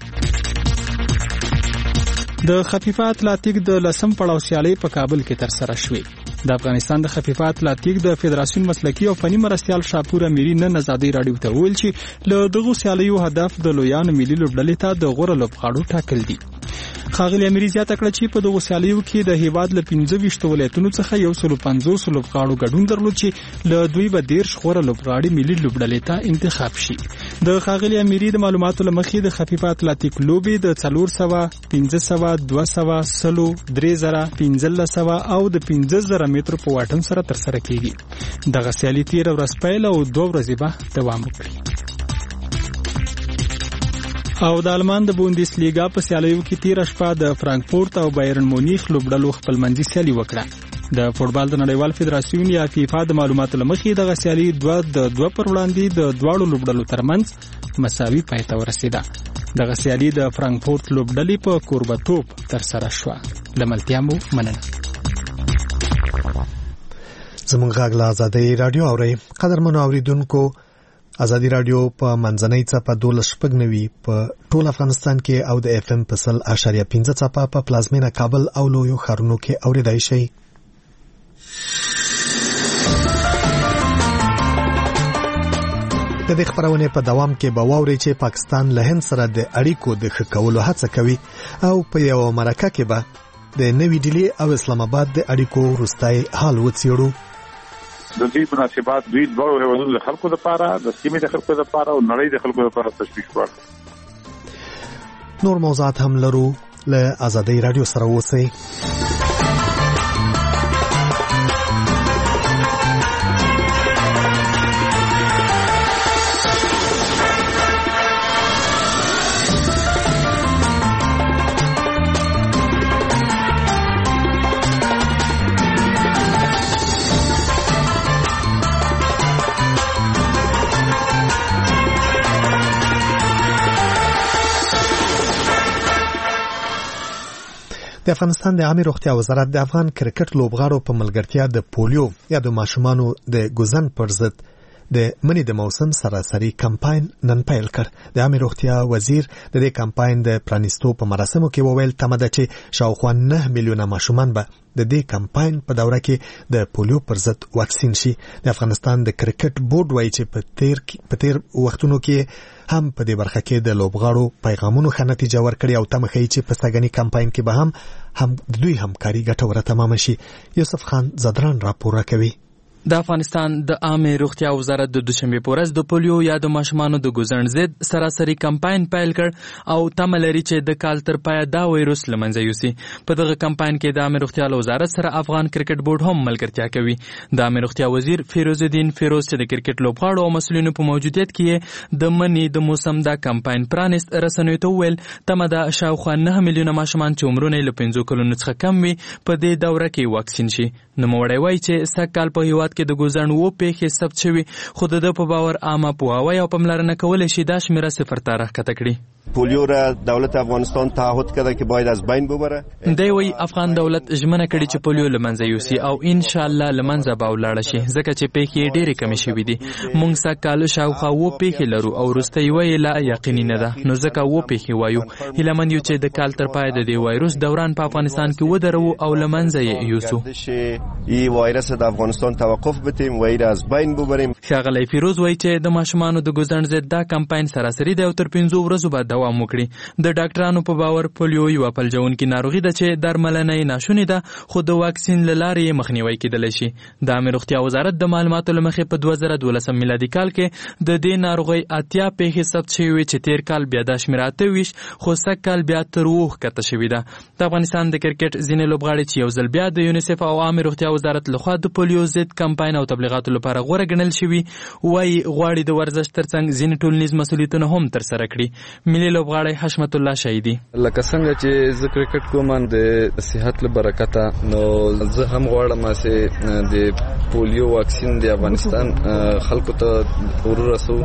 د خفیفه اتلتیک د لسم پړاو سیالي په کابل کې ترسره شوې. د افغانستان د خفیفه اتلتیک د فدراسیون مسلکی او فني مرستیال شاپور اميري نن آزادۍ رادیو ته ویل چې له دغه سیالیو هدف د لویانو ملي لوبډلې ته د غوړه لوبغاړو ټاکل دي. خاغلی اميري زیاته کړه چې په دغه سیالیو کې د هیواد له 15 ولایتونو څخه 150 لوبغاړو ګډون درلود چې له دوی به 13 غوړه لوبغاړي ملي لوبډلې ته انتخاب شي. د خاغلی اميري د معلوماتو لمخې د خفیفه اتلتیک لوبې د 400 500 200 سلو 3000 1500 او د 15000 متر په واټن سره ترسره کیږي. دغه سیالي تیر ورځ پیل او 2 ورځې به دوام وکړي. او د آلمان د بوندسلیګا په سیالیو کې تیر شپه د فرانکفورت او بایرن مونیخ لوبډلو خپلمنځي سیالي وکړه. د فوټبال د نړیوال فدراسیون یا فیفا د معلوماتو لمخې دغه سیالي 2 پر وړاندې د دواړو لوبډلو ترمنځ مساوي پای ته ورسېده. دغه سیالي د فرانکفورت لوبډلې په کوربتوب ترسره شوه. لملتیا مو مننه. زمونږ غږ له آزادۍ رادیو اورئ. قدرمنو اوریدونکو، آزادۍ رادیو په منځنۍ څپه 12.9 په ټول افغانستان کې او د FM په 100.5 څپه په پلازمینه کابل او لویو ښارونو کې اوریدای شئ. د دې خبرونه په دوام کې به واوري چې پاکستان له هند سره د اړیکو د ښه کولو هڅه کوي او په یو مرکه کې به د نوې ډیلی او اسلام آباد د اړیکو وروستای حال وڅېړو. د دې مناسبات دوی دوه هیوادونو د خلکو لپاره، د سیمې د خلکو لپاره او نړۍ د خلکو لپاره تشویق ورکړي. نور موضوعات هم لرو له آزادۍ رادیو سره اوسئ. د افغانستان د عامه روغتیا وزارت د افغان کرکټ لوبغاړو په ملګرتیا د پولیو یا د ماشومانو د ګوزن پر ضد د منی د موسم سراسري کمپاین نن پیل کړ. د عامه روغتیا وزیر د دې کمپاین د پرانیستو په مراسمو کې وویل تمه ده چې شاوخوا 9 میلیونه ماشومان به د دې کمپاین په دوره کې د پولیو پر ضد واکسین شي. د افغانستان د کرکټ بورډ وایي چې په تیر وختونو کې هم په دې برخه کې د لوبغاړو پیغامونو ښه نتیجه ورکړې او تمه ښیي چې په سږني کمپاین کې به هم د دوی همکاري ګټوره تمام شي. یوسف خان زدران راپور راکوي. د افغانستان د عامه روغتیا وزارت د دوشنبه په ورځ د پولیو یا د ماشومانو د ګوزن ضد سراسري کمپاین پیل کړ او تمه لري چې د کال تر پایه دا وایروس له منځه یوسي. په دغه کمپاین کې د عامه روغتیا وزارت سره افغان کرکټ بورډ هم ملګرتیا کوي. د عامه روغتیا وزیر فیروز الدین فیروز چې د کرکټ لوبغاړو او مسؤلینو په موجودیت کې د منی د موسم دا کمپاین پرانست رسنیو ته ویل تمه ده شاوخوا 9 میلیونه ماشومان چې عمرونه له 5 کلونو څخه کم وي په دې دوره کې واکسین شي. نو موړی وایي چې سږکال په هیواد کې د ګوزن و پیښې ثبت شوي خو د په باور عامه پوهاوی او پاملرنه کول شي دا شمیره صفر ته راښکته کړي. پولیو را دولت افغانستان تعهد کرده که باید از بین ببره. دی وی افغان دولت ژمنه کړي چې پولیو له منځه یوسي او ان شاء الله له منځه به ولاړ شي ځکه چې پیښې ډېرې کمې شوې دي. موږ سږکال شاوخوا و پیښې لرو او وروسته یوه لا یقیني نه ده نو ځکه و پیښې وایو. هیله مند یو چې د کال تر پایه د دې وایروس دوران په افغانستان کې ودرو او له منځه یې یوسو. این وایرس د افغانستان توقف بدیم و این از بین ببریم. ښاغلی فیروز وایي چې د ماشومانو د ګوزن ضد دا کمپاین سراسري دی او تر 5 ورځو به دوام وکړي. د ډاکټرانو په باور پولیو یو فلجونکې ناروغي ده چې درملنه یې ناشونې ده خو د واکسین له لارې یې مخنیوی کېدلی شي. د عامه روغتیا وزارت د معلوماتو له مخې په 2012 میلادي کال کې د دې ناروغۍ 80 پیښې ثبت شوې وې چې تیر کال بیا دا شمېره 28 خو سږکال بیا تر 20 کښته شوې ده. د افغانستان د کرکټ ځینې لوبغاړي چې یو ځل بیا د یونیسف او عامه روغتیا وزارت لخوا د پولیو ضد کمپاین او تبلیغاتو لپاره غوره ګڼل شوي وایي غواړي د ورزش ترڅنګ ځینې ټولنیز مسؤلیتونه هم ترسره کړي. ملي لوبغاړی حشمت الله شهیدی لکه څنګه چې زه کرکټ کوم د صحت له برکته نو زه هم غواړم چې د پولیو واکسین د افغانستان خلکو ته ورسو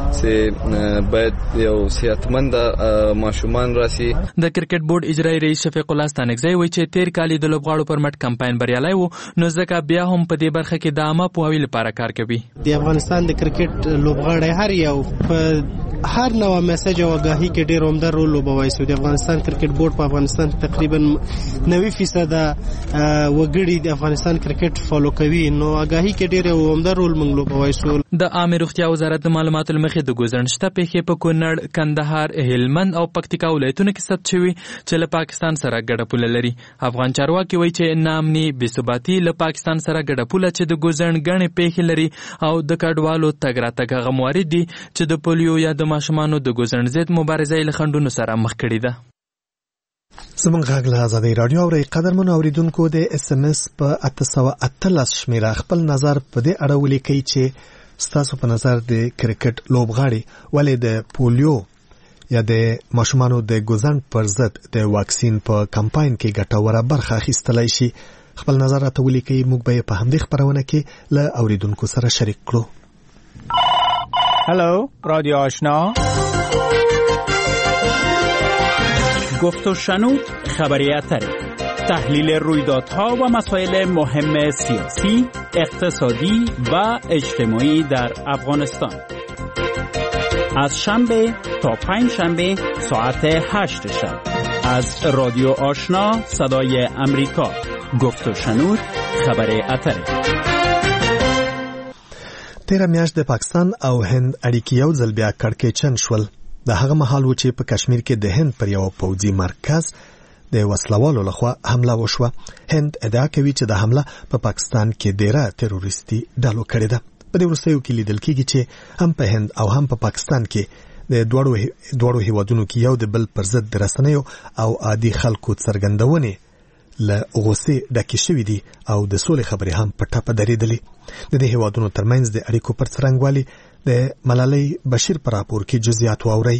چې باید یو صحتمند ماشومان راشي. د کرکټ بورډ اجرایی رئیس شفیق الله ستانکزی وایي چې تیر کال د لوبغاړو پر مټ کمپاین بریالی و نو ځکه بیا هم په دې برخه کې د عامه پوهاوي لپاره کار کوي. د افغانستان د کرکټ لوبغاړي هر یو په هر نوع میسج او آگاهی کې ډېر عمده رول لوبوي. د افغانستان کرکټ بورډ په افغانستان تقریبا 90% وګړي د افغانستان کرکټ فالو کوي نو آگاهی کې ډېر عمده رول موږ لوبوي. د عامه روغتیا وزارت د معلوماتو لمخې د ګوزن شته پیښې په کونړ، کندهار، هلمند او پکتیکا ولایتونو کې ثبت شوي چې له پاکستان سره ګډه پوله لري. افغان چارواکي وایي چې نامني بېثباتي له پاکستان سره ګډه پوله چې د ګوزن ګڼې پیښې لري او د کډوالو تګ راتګ هغه موارد دي چې د پولیو یا د ماشومانو د ګوزن ضد مبارزې له خنډونو سره مخ کړي ده. زمونږ غږ له آزادۍ راډیو اورئ. قدرمنو اوریدونکو د SMS په 818 شمیره خپل نظر په دې اړه ولیکئ چې ستاسو په نظر د کرکټ لوبغاړي ولې د پولیو یا د ماشومانو د ګوزن پر ضد د واکسین په کمپاین کې ګټوره برخه اخیستلی شي. خپل نظر راته ولیکئ. موږ به په همدې خپرونه کې له اوریدونکو سره شریک کړو. هلو رادیو آشنا، گفت و شنود خبری اتری، تحلیل رویدادها و مسائل مهم سیاسی، اقتصادی و اجتماعی در افغانستان از شنبه تا پنجشنبه ساعت 8 شب از رادیو آشنا صدای امریکا. گفت و شنود خبری اتری. تیره میاشت د پاکستان او هند اړیکې یو ځل بیا کړکېچن شول. د هغه مهال و چې په کشمیر کې د هند پر یو پوځي مرکز د وسلوالو لخوا حمله وشوه. هند ادعا کوي چې د حمله په پاکستان کې ډیره تروریستي ډلو کړې ده. په دې وروستیو کې لیدل کېږي چې هم په هند او هم په پاکستان کې د دوړو هیوادونو کې یو د بل پر ضد د رسنیو او عادي خلکو څرګندونې له غوسې ډکې شوې دي او د سولې خبرې هم په ټاپه درېدلې. د دې هیوادونو ترمنځ د اړیکو پر څرنګوالي د ملالۍ بشیر په راپور کې جزئیات واورئ.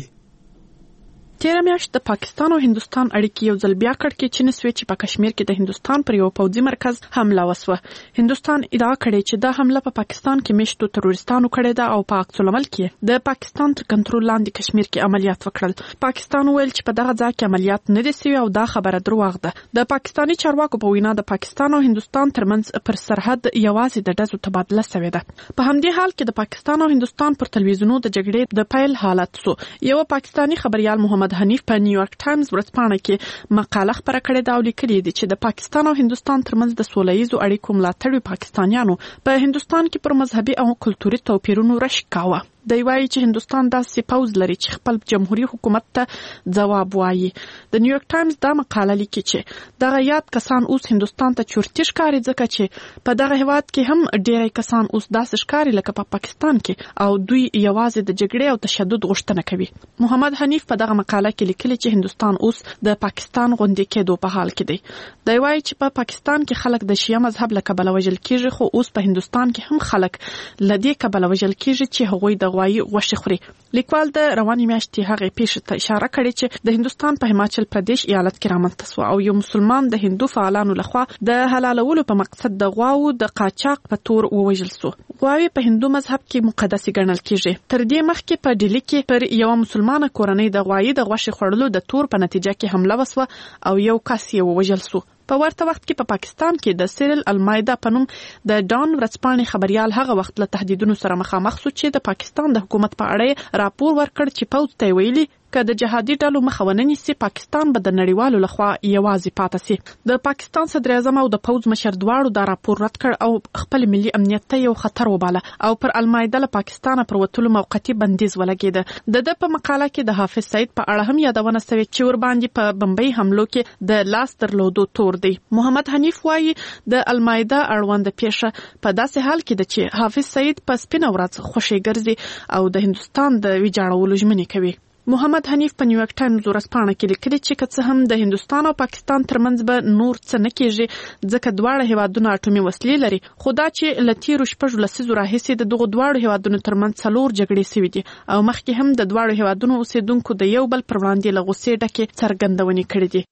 تیر میاشت د پاکستان او هندستان اړیکې یو ځل بیا کړکېچنې شوې چې په کشمیر کې د هندستان پر یو پوځي مرکز حمله وسوه. هندستان ادعا کړې چې دا حمله په پاکستان کې میشتو تروریستانو کړې ده او په عکس العمل کې د پاکستان تر کنټرول لاندې کشمیر کې عملیات وکړل. پاکستان ویل چې په دغه ځای کې عملیات نه دي شوي او دا خبره دروغ ده. د پاکستاني چارواکو په وینا د پاکستان او هندستان ترمنځ پر سرحد یوازې د ډزو تبادله شوې ده. په همدې حال کې د پاکستان او هندستان پر تلویزیونو د جګړې د پیل حالت سو. یو پاکستاني خبريال محمد حنیف په نیویارک ټایمز ورځپاڼه کې مقاله خپره کړې ده او لیکلي دي چې د پاکستان او هندستان ترمنځ د سولهییزو اړیکو ملاتړي پاکستانیانو په هندستان کې پر مذهبي او کلتوري توپیرونو رشک کاوه. دی وایي چې هندستان داسې پوځ لري چې خپل جمهوریت حکومت ته ځواب وایي. د نیویارک ټایمز دا مقاله لیکي چې دغه یاد کسان اوس هندستان ته چورتي ښکاري ځکه چې په دغه هیواد کې هم ډیری کسان اوس داسې ښکاري لکه په پاکستان کې او دوی یوازې د جګړې او تشدد غوښتنه کوي. محمد حنیف په دغه مقاله کې لیکلي چې هندستان اوس د پاکستان غوندې کېدو په حال کې دی. دی وایي چې په پاکستان کې خلک د شیعه مذهب له کبله وژل کېږي خو اوس په هندستان کې هم خلک له دې کبله وژل کېږي چې هغوی د غوایي غوښې خوري. لیکوال د روانې میاشتې هغې پیښې ته اشاره کړې چې د هندستان په هماچل پردیش ایالت کې رامنځته شوه او یو مسلمان د هندو فعالانو لخوا د حلالولو په مقصد د غواوو د قاچاق په تور ووژل شو. غواوې په هندو مذهب کې مقدسې ګڼل کېږي. تر دې مخکې په ډیلي کې پر یو مسلمانه کورنۍ د غوایي د غوښې خوړلو د تور په نتیجه کې حمله وسوه او یو کس یې ووژل شو. په ورته وخت کې په پاکستان کې د سیریل المایدا په نوم د ډان ورځپاڼې خبريال هغه وخت له تهدیدونو سره مخامخ شو چې د پاکستان د حکومت په اړه راپور ورکړ چې پوځ ته ویلي که د جهادي ډلو مخه ونه نیسي پاکستان به د نړیوالو لخوا یوازې پاتې شي. د پاکستان صدر اعظم او د پوځ مشر دواړو دا راپور رد کړ او خپل ملي امنیت ته یو خطر وباله او پر المایدا له پاکستان پر وتلو موقتی بندیز ولګید. د په مقاله کې د حافظ سعید په اړه هم یادونه شوې چې ور باندې په بمبئی حملو کې د لاس درلودو تور دی. محمد حنیف وایي د المایدا اړوند پیښه په داسې حال کې ده چې حافظ سعید په سپینه ورځ خوشي ګرځي او د هندستان د ویجاړولو ژمنې کوي. محمد حنیف په نیویارک ټایمز ورځپاڼه کې لیکلي چې که څه هم د هندستان او پاکستان ترمنځ به نور څه نه کېږي ځکه دواړه هیوادونه اټومي وسلې لري خو دا چې له تیرو شپږو لسیزو راهیسې د دغو دواړو هیوادونو ترمنځ 4 جګړې شوې دي او مخکې هم د دواړو هیوادونو اوسیدونکو د یو بل پر وړاندې له غوسې ډکې څرګندونې کړې دي.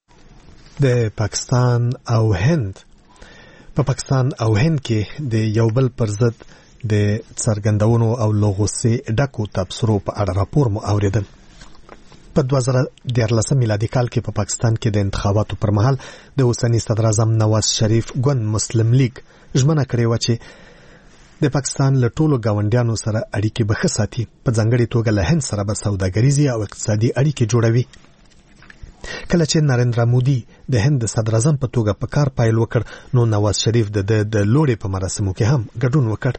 د پاکستان او هند کې د یو بل پر ضد د څرګندونو او لغوسې ډکو تبصرو په اړه راپور مو اوریدل. په 2014 میلادي کال کې په پاکستان کې د انتخاباتو پر مهال د اوسنی صدر اعظم نواز شریف ګوند مسلم لیگ ژمنه کړې و چې د پاکستان له ټولو گاونډیانو سره اړیکې به ښه ساتي، په ځانګړي توګه له هند سره به سوداګریزي او اقتصادي اړیکې جوړوي. کله چې نریندرا مودي د هند صدر اعظم په توګه په کار پایل وکړ نو نواز شریف د لوړې په مراسمو کې هم ګډون وکړ.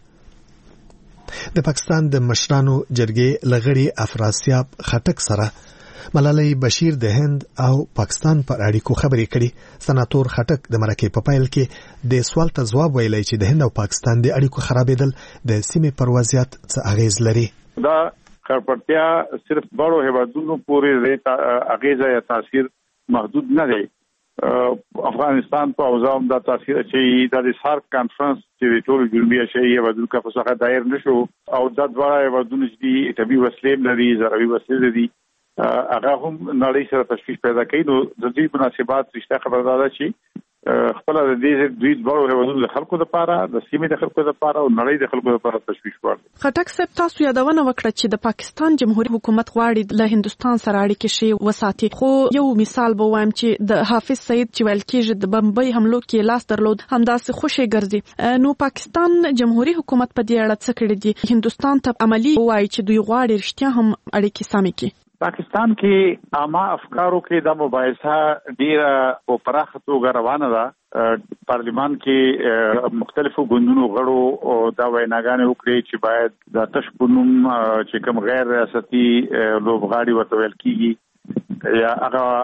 د پاکستان د مشرانو جرګې لغړي افراسیاب خټک سره ملالۍ بشیر د هند او پاکستان پر اړیکو خبرې کړي. سناتور خټک د مرکې په پیل کې د سوال ته ځواب ویلی چې د هند او پاکستان د اړیکو خرابېدل د سیمې پر وضعیت څه اغیز لري. دا خرپړتیا صرف بڑو هیوادونو پورې اغیز یا تاثیر محدود نه دی. افغانستان په اوزام دا تاثیر چې د سارک کانفرنس چې ټول جنوبي ایشیايي هیوادونو په څخه دایر نشو او د دواړو هیوادونو چې طبي وسلې لري زراعي وسلې لري هغه هم نړۍ سره تشویش پیدا کوي. نو د دې مناسبات رښتیا خبردار شي خپل د دې دوی دواړو هیوادونو د خلکو لپاره د سیمې د خلکو لپاره او نړۍ د خلکو لپاره تشویش ورکړي. خټک صاحب تاسو یادونه وکړه چې د پاکستان جمهوریت حکومت غواړي له هندستان سره اړیکې شي وساتي خو یو مثال به وایم چې د حافظ سعید چې ویل کېږي د بمبئی حملو کې لاس درلود همداسې خوشي ګرځي. نو پاکستان جمهوریت حکومت په دې اړه څه کړی دي؟ هندستان ته عملی وایي چې دوی غواړي رښتیا هم اړیکې سمې کړي. پاکستان کې عامه افکارو کې د مباحثه ډیره په پراخه توګه روانه ده. پارلیمان کې مختلفو ګوندونو غړو دا ویناګانې وکړي چې باید د تشبونم چې کوم غیر ریاستي لوبغاړي ورته ویل کیږي یا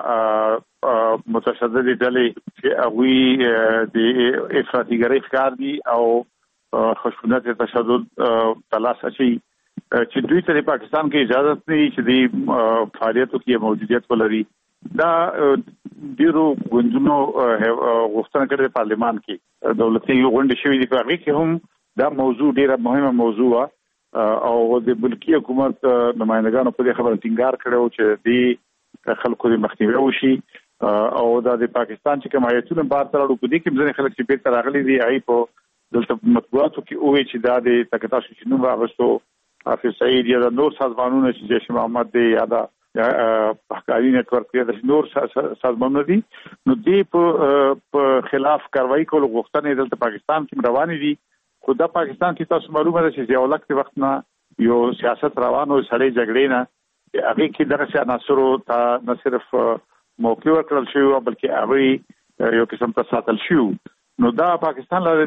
هغه متشدد ډلې چې هغوی د افراطیګرۍ ښکار دي او خشونت تشدد تلاش شي چې دوی ته پاکستان کې اجازه نه چې د فعالیتو کې موجودیت ولري. دا ډیرو غوندونو غوښتنه کړې پارلمان کې دولتي غونډه شوې دي په هغه کې هم دا موضوع ډیره مهمه موضوع او د ملکی حکومت نمائندگانو په دې خبره ټینګار کړو چې د خلکو د مخنیوي وشي او د پاکستان چې کوم آیتونه بار ترړو په دې کې ځینې خلک چې بیرته راغلي دي هغه په دلته مطبوعاتو کې وایي چې دا د تکتاسو چې نو واغستو حافظ سعید یا د نور سازمانونو چې جیش محمد دی یا د حقایي نتورک یا د نور سازمانونو دي نو دې په خلاف کاروایی کول غوښتنې دلته پاکستان کې روانې دي. خو دا پاکستان کې تاسو معلومه ده چې یو لکه وخت نه یو سیاست روانو سړی جګړې نه هغه کې دغه عناصرو ته نه صرف موقع ورکړل شوی بلکې هغه یو قسم ته ساتل شو. نو دا پاکستان لاره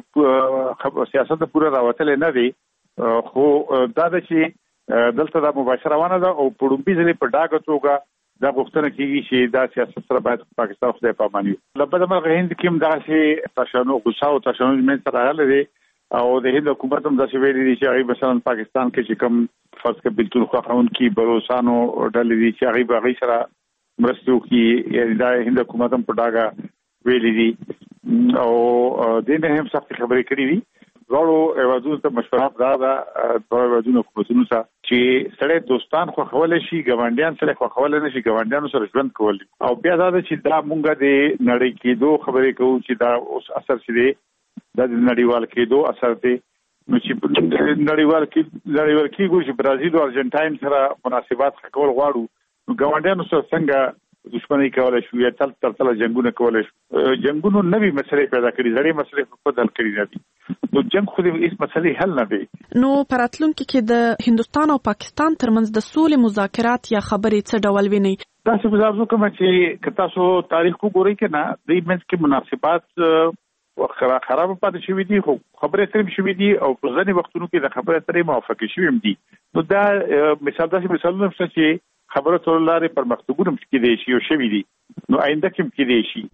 دې سیاست پوره راوتل نه دی خو دا د چې دلته د مباشره روانه ده او په ډوبې ځلې په ډاګه توګه دا غوښتنه کیږي چې دا سیاست سره باید پاکستان خدای پاماني لپاره د هند کې هم دا چې تاسو غوسه او تاسو من سره راغلي او د هند حکومت هم دا ویلي دي چې هغه مثلا پاکستان کې چې کوم فرض کړه بلتون خواهون کې بروسانو ډلې دي چې هغه به سره مرستو کې یعنی دا هند حکومت هم په ډاګه ویلي دي او د نه هم سخت خبرې کړې دي. غواړو ایوازونو ته مشوره دا د ایوازونو حکومتونو ته چې سړی دوستان خو خولې شي ګاونډیان سره خو خولې نشي ګاونډیانو سره ژوند کول او بیا دا چې دا مونږه د نړۍ کېدو خبرې کوو چې دا اوس اثر شي د نړیوال کېدو اثر دی نو چې نړیوال کېږي چې برازیل او ارجنټاین سره مناسبات کول غواړو نو ګاونډیانو سره څنګه دښمنۍ کولای شو یا تل جنگونه کولای شو جنگونو نوې مسلې پیدا کړې زړې مسلې په بدل کړې دي نو جنگ خو دې هیڅ مسلې حل نه دی. نو پراتلونکو کې د هندستان او پاکستان ترمنځ د سولې مذاکرات یا خبرې څه ډول ویني؟ تاسو گزارش کوم چې تاسو تاریخ کو ګورئ کنه د منځ کې مناسبات خراب پاتې شوې دي خو خبرې ترې شوې دي او په ځینې وختونو کې د خبرې ترې موافقه شوې دي. نو دا مثالونه چې خبره ټول لارې پر مکتوبونو کې دي شي او شوي دي نو آینده کې کې دي شي.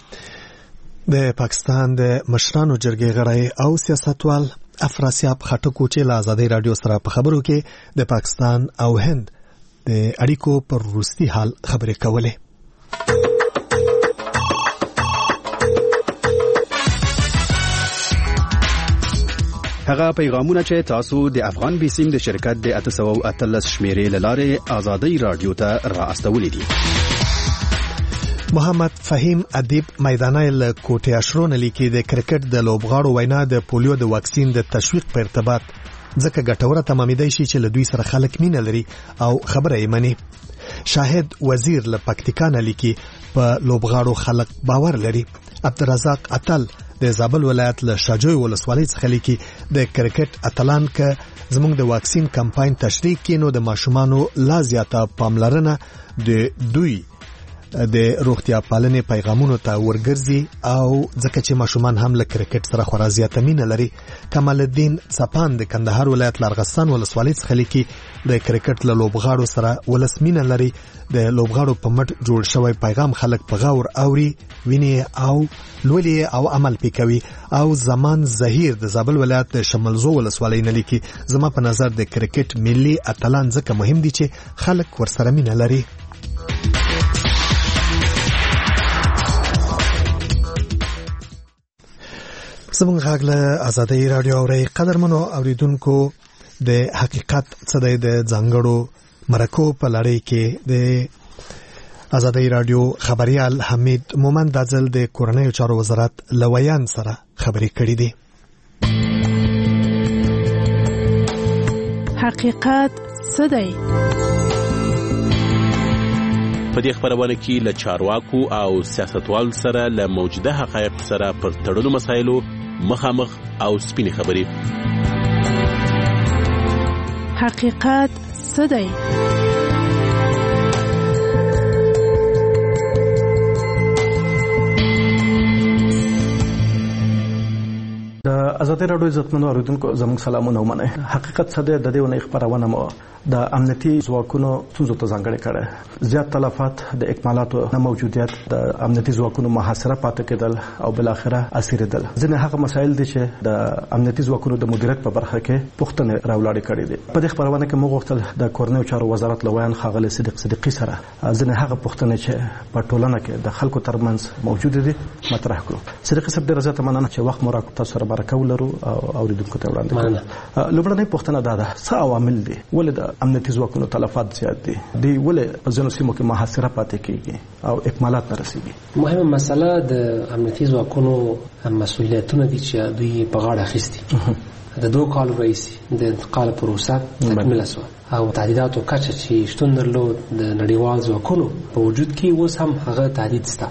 د پاکستان د مشرانو جرګې غړی او سیاستوال افراسیاب خټکو چې له آزادۍ رادیو سره په خبرو کې د پاکستان او هند د اړیکو پر وروستي حال خبرې کولې. هغه پیغامونه چې تاسو د افغان بیسیم د شرکت د 813 شمیرې لاره آزادۍ رادیو ته را استولې دي. محمد فهیم ادیب میدانای له کوټه اشرون لیکي د کرکټ د لوبغاړو وینا د پولیو د واکسین د تشویق په ارتباط ځکه ګټوره تمامیدای شي چې له دوی سره خلک مینه لري او خبره یې مني. شاهد وزیر له پکتیکا لیکي په لوبغاړو خلک باور لري. عبدالرزاق اتل د زابل ولایت له شاجوی ولسوالۍ څخه لیکي د کرکټ اتلان ک زموږ د واکسین کمپاین تشریح کینو د ماشومانو لا زیاته پاملرنه د دوی د روغتیا پالنې پیغامونو ته ورګرځي او ځکه چې ماشومان هم له کرکټ سره خورا زیاته مینه لري. کمال الدین صپان د کندهار ولایت لارغستان ولسوالۍ څخه لیکي د کرکټ له لوبغاړو سره ولسمینه لري. د لوبغاړو په مټ جوړ شوی پیغام خلک په غور اوري ویني او لولي او عمل پکوي. او زمان زهیر د زابل ولایت د شملزو ولسوالۍ نه لیکي زما په نظر د کرکټ ملي اتلان ځکه مهم دي چې خلک ورسره مینه لري. زموږ غږ له آزادۍ رادیو اوري قدرمنو اوریدونکو د حقیقت څه د ځانګړو مرکو په لړۍ کې د آزادۍ رادیو خبريال حمید مومند دازل د کورنۍ چارو وزارت لویان سره خبرې کړې دي. حقیقت څه دی؟ په دې خبرونه کې له چارواکو او سیاستوال سره له موجوده حقایق سره پر تړلو مسایلو مخامخ او سپینې خبرې. حقیقت څه دی؟ د آزادي راډیو عزتمنو اوریدونکو زموږ سلامونه ومنئ. حقیقت څه دی؟ د دې ونې خبرونه مو د امنیتي ځواکونو ستونزو ته ځانګړې کړې. زیات تلفات د اکمالاتو نه موجودیت، د امنیتي ځواکونو محاصره پاتې کېدل او بل اخره اسیرېدل. ځینې هغه مسایل دي چې د امنیتي ځواکونو د مدیریت په برخه کې پوښتنې راولاړې کړې دي. په دې خبرونه کې موږ غوښتل د کورنیو چارو وزارت لویان ښاغلي صدیق صدیقي سره ځینې هغه پوښتنې چې په ټولنه کې د خلکو ترمنځ موجود دي مطرح کړو. صدیقي صاحب ډېره زیاته مننه چې وخت مو راکړ، تاسو سره مرکه ولرو او اوریدونکو ته وړاندې کړو. لومړنۍ پوښتنه دا ده، څه عوامل دي ولې د امنیتي ځواکونو تلفات زیات دي؟ دوی ولې په ځینو سیمو کې محاصره پاتې کیږي او اکمالات نه رسیږي؟ مهمه مسله د امنیتي ځواکونو مسؤلیتونه دي چې دوی په غاړه اخیستي. د 2 کالو راهیسې د انتقال پروسه تکمیله شوه او تهدیداتو کچه چې شتون درلود د نړیوال ځواکونو په وجود کې اوس هم هغه تهدید شته،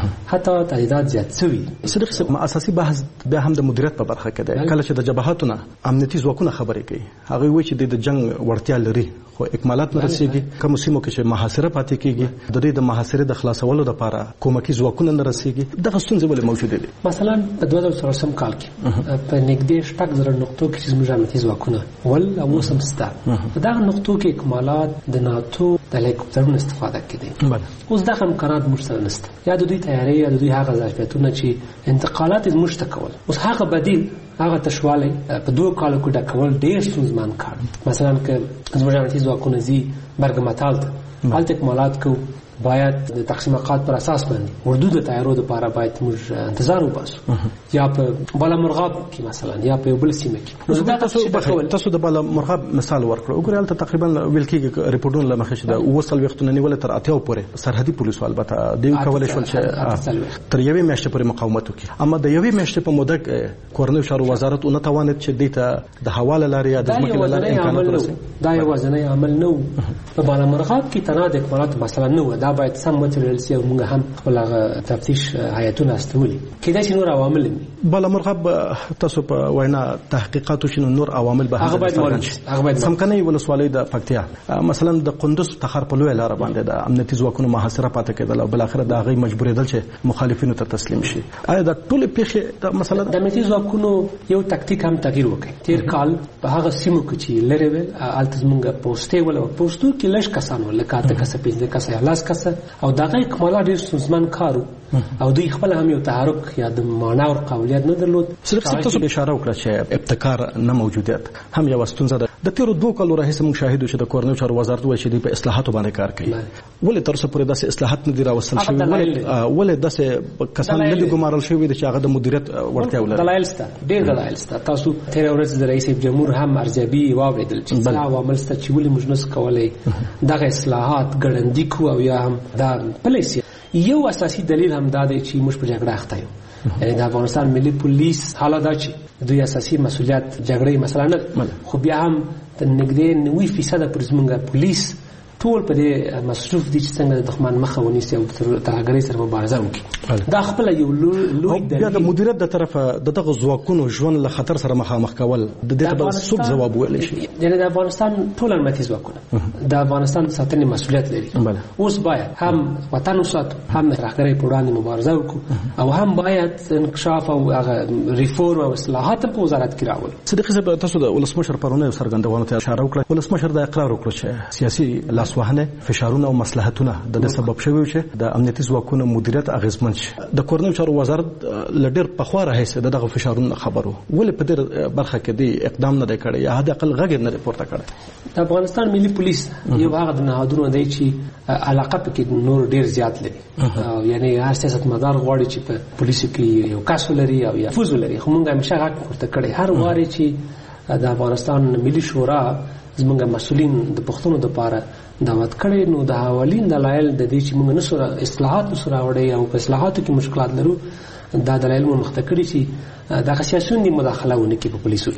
حتی تهدیدات زیات شوي. صدیق صاحب، اساسي بحث بیا هم د مدیریت په برخه کې دی. کله چې د جبهاتو نه امنیتي ځواکونه خبرې کوي، هغه وایي چې د جنگ وړتیا لري خو اکمالات نه رسیږي. کوم سیمو کې چې محاصره پاتې کیږي، د دې د محاصرې د خلاصولو لپاره کومکي ځواکونه نه رسیږي. دغه ستونزې ولې موجوده دي؟ مثلا په 2014 کال کې په نږدې 6,000 نقطو کې چې زموږ امنیتي ځواکونه ول او اوس هم شته. په دغه نقطو کې اکمالات د ناتو د هلیکوپټرونو استفاده کېدی. اوس دغه امکانات موږ سره نشته. یا د دوی تیاری یا د دوی هغه ظرفیتونه چې انتقالات یې موږ ته کول، اوس هغه بدیل هغه تشواله په 2 کالو کې ډکول ډېر ستونزمن کار. مثلا که زموږ امنیتي ځواکونه زی برګمتال ته هلته اکمالات کوو، باید د تقسیمات پر اساس باندې اردو د تیارو لپاره باید موږ انتظار وباسو، یا په بالامرغاب کې مثلا یا په بل سیمه کې. نو دا تاسو د بالامرغاب مثال ورکړو. وګورئ هلته تقریبا ویل کېږي ریپورټونه له مخې چې د 2 وختونه نیول تر 80 پورې سرحدي پولیسو البته دوی کولای شول چې تر 1 میاشتې پورې مقاومت وکړي. اما د 1 میاشتې په موده کې کورنیو چارو وزارت اون توانید چې دته د حواله لارې یا د ځمکې لارې امکانات ورسوي. دا یو وزنی عمل نه و. په بالامرغاب کې تناد اکمالات مثلا نه و. دا باید سم متریال سي او موږ هم خپل تفتیش هیئتونه استولي. کله چې نور عوامل دي بالامرغاب تاسو په وینا تحقیقاتو شنو نور عوامل به هغه باید سمکنه ولسوالۍ د پکتیا مثلا د قندوز تخار په لوی لار باندې د امنیتي ځواکونو محاصره پاتې کېدل او بل اخر د هغه مجبورېدل چې مخالفینو ته تسلیم شي. آیا د ټول پیښې مثلا د امنیتي ځواکونو یو تکتیک هم تغییر وکړي؟ تیر کال په هغه سیمو کې چې لری ول الته موږ پوسټې ول پوسټو کې لږ کسان ول کاته کسه پیځه کسه لاس کسه او دغه اکمالات ډېر ستونزمن کارو او دوی خپل هم یو تحرک یا د معنا او قابلیت نه درلود. صرف تاسو اشاره وکړه چې ابتکار نه موجودیت هم یو ستونزه ده. د تیرو 2 کالو راهیسې موږ شاهد چې د کورنیو چارو وزارت وایي چې دوی په اصلاحاتو باندې کار کوي. ولې تر اوسه پورې داسې اصلاحات نه دي راوستل شوي؟ ولې داسې کسان نه دي ګمارل شوي چې هغه د مدیریت وړتیا ولري؟ دلایل شته، ډېر دلایل شته. تاسو تیر ورځ د رئیس جمهور هم ارزیابي واوریدل چې څه عوامل شته چې ولې موږ نس کولای دغه اصلاحات ګړندي کو او یا هم دا پالیسي. یو اساسي دلیل هم دا دی چې موږ په جګړه اخته یو. یعنی د افغانستان ملي پولیس حالا دا چې دوی اساسي مسؤلیت جګړې مثلا نه، خو بیا هم د نږدې 90% پر زمونږ پولیس ټول په دې مصروف دي چې څنګه د دښمن مخه ونیسي او ترهګرۍ سره مبارزه وکړي. دا خپل یو لوی بیا د مدیریت د طرفه دغه ځواکونو ژوند له خطر سره مخامخ کول د دې ته څوک ځواب ویلی شي؟ یعنی د افغانستان ټول امنیتي ځواکونه د افغانستان ساتنې مسؤلیت لري. اوس باید هم وطن وساتو، هم ترهګرۍ په وړاندې مبارزه وکړو او هم باید انکشاف او هغه ریفورم او اصلاحات په وزارت کې راول. صدیق صاحب، تاسو د ولسمشر پرونه څرګندونه ته اشاره وکړه. ولسمشر دا اقرار وکړ چې سیاسي لاسوهنه، فشارونه او مصلحتونه د سبب شوی چې د امنیتي ځواکونو مدیریت اغیزمن شي. د کورنیو چارو وزارت لډیر په خواره هيڅ دغه فشارونه خبرو ولې په دې برخه کې دی اقدام نه کړی یا حد اقل غږ نه پورته کړی؟ د افغانستان ملي پولیس یو هغه د نهادونو دی چې علاقه پکې نور ډیر زیات لري. یعنی هر سیاستمدار غواړي چې په پولیسو کې یو کس ولري او یا فوز ولري. خو موږ همیشه غږ پورته کړی هر واره چې د افغانستان ملي شورا زموږ مسؤلین د پښتون لپاره دعوت کړي. نو د اولین دلایل د دې چې موږ نسو اصلاحات وسره وړي او په اصلاحاتو کې مشکلات لرو، دا دلایل مو مخته کړي چې دغه سیاسيون دي مداخله ونه کوي په پولیسو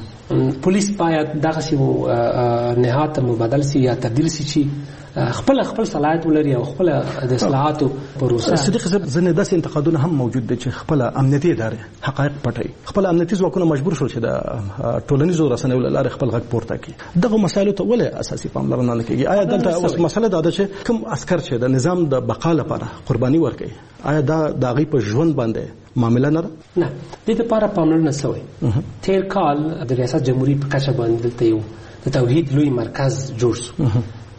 کې. پولیس باید دغه سی نهایت مبادل سي یا تبدیل سي چې خپل صلاحیت ولري او خپل د اصلاحاتو پروسه. صدیق صاحب، ځنه داسې انتقادونه هم موجود دي چې خپل امنیتي ادارې حقایق پټي، خپل امنیتي ځواکونه مجبور شول چې د ټولنیزو رسنیو له لارې خپل غږ پورته کړي. دغه مسایلو ته ولې اساسي پاملرنه نه کیږي؟ آیا دلته اوس مسله دا ده چې کوم عسكر چې د نظام د بقا لپاره قرباني ورکړي، آیا دا د هغې په ژوند باندې معامله نه ده؟ نه، د دې لپاره پاملرنه شوې. تیر کال د ریاست جمهوریت په کچه باندې دلته یو د توحید لوی مرکز جوړ شو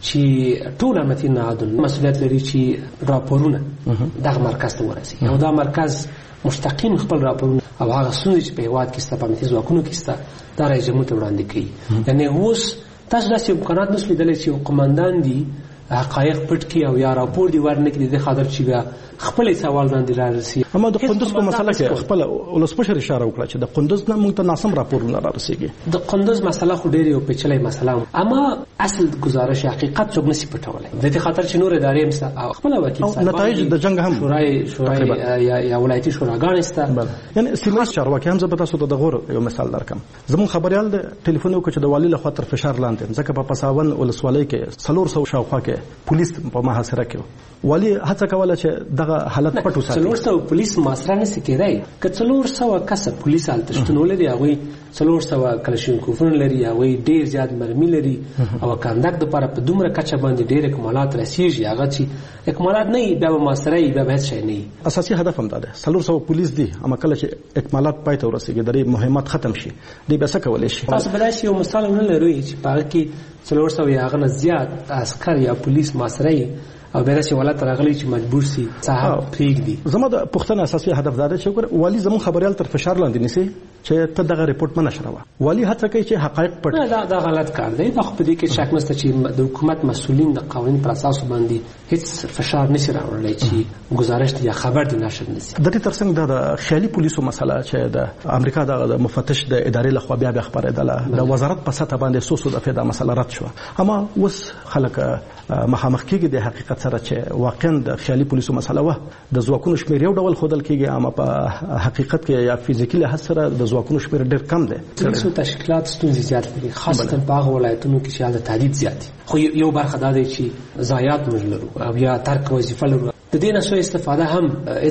چې ټول امنیتي نهادونه مسؤلیت لري چې راپورونه دغه مرکز ته ورسي، او دا مرکز مستقیم خپل راپورونه او هغه ستونزې چې په هېواد کې شته، په امنیتي ځواکونو کې شته، دا رئیس جمهور ته وړاندې کوي. یعنې اوس تاسو داسې امکانات نشئ لیدلی چې یو قمندان دي حقایق پټ کړي او یا راپور دی ورنه کړي د خاطر چې بیا خپل سوال باندې رارسي. اما د قندوز په مسله کې خپل ولسمشر اشاره وکړه چې د قندوز نه موږ ته ناسم راپورونه رارسیږي. د قندوز مسله خو ډېر یو پیچلې مسله، اما اصل گزارش حقیقت څوک نشي پټولای. د دې خاطر چې نور ادارې هم سره خپل وکیل صاحب نتایج د جنگ هم شورای یا ولایتي شوراګانې سره، یعنی سیمه چارواکي هم زه به تاسو ته د غور یو مثال درکم. زمون خبريال د ټلیفون وکړ چې د والی له خوا تر فشار لاندې ځکه په پساون ولسوالۍ کې 400 شاوخوا کې پولیس په محاصره کې والی هڅه کوله چې دغه حالت پټ وساتي. 400 پولیس محاصره نشي کېدای که 400 کس پولیس حالت شتون لري، هغه 400 کلاشینکوفونه لري، هغه ډیر زیات مرمي لري او کاندک د لپاره په دومره کچه باندې ډیر اکمالات رسیږي، هغه چې اکمالات نه بیا محاصره بیا به شي نه. اساسي هدف هم دا ده 400 پولیس دي، اما کله چې اکمالات پای ته ورسیږي د مهمات ختم شي دی به څه کولای شي. تاسو بلای شي یو مثال نه لري چې په کې 400 یا هغه زیات عسكر یا پولیس محاصره او بیره چې ولادت راغلی چې مجبور سي صاحب پریږدي. زما د پښتنه اساسي هدف دا ده چې والی زمون خبريال تر فشار لاندې نيسي چې ته دغه ریپورت منه شروه. والی هڅه کوي چې حقایق پټ. نه دا غلط کار دی. دا خو په دې کې شک نشته چې د حکومت مسؤلین د قوانین پر اساس باندې هیڅ فشار نشي راوړلی چې گزارش یا خبر دی نشر نشي. د دې ترڅنګ د خیالي پولیسو مسله چې د امریکا د مفتش د ادارې لخوا بیا خبرېدله د وزارت په سطح باندې سوسو د فدا مسله رد شو، اما اوس خلک مخامخ کېږي د حقیقت سره چې واقعا د خیالي پولیسو مسله وه د ځواکونو شمېر یو ډول ښودل کېږي، اما په حقیقت کې یا فزیکي لحاظ سره د ځواکونو شمېر ډېر کم دی. پولیسو تشکیلات ستونزې زیات لري، خاصتا په هغه ولایتونو کې چې د تهدید زیات دي. خو یو برخه دا دی چې ضایعات موږ لرو او یا ترک وظیفه لرو. د دې نه سو استفاده هم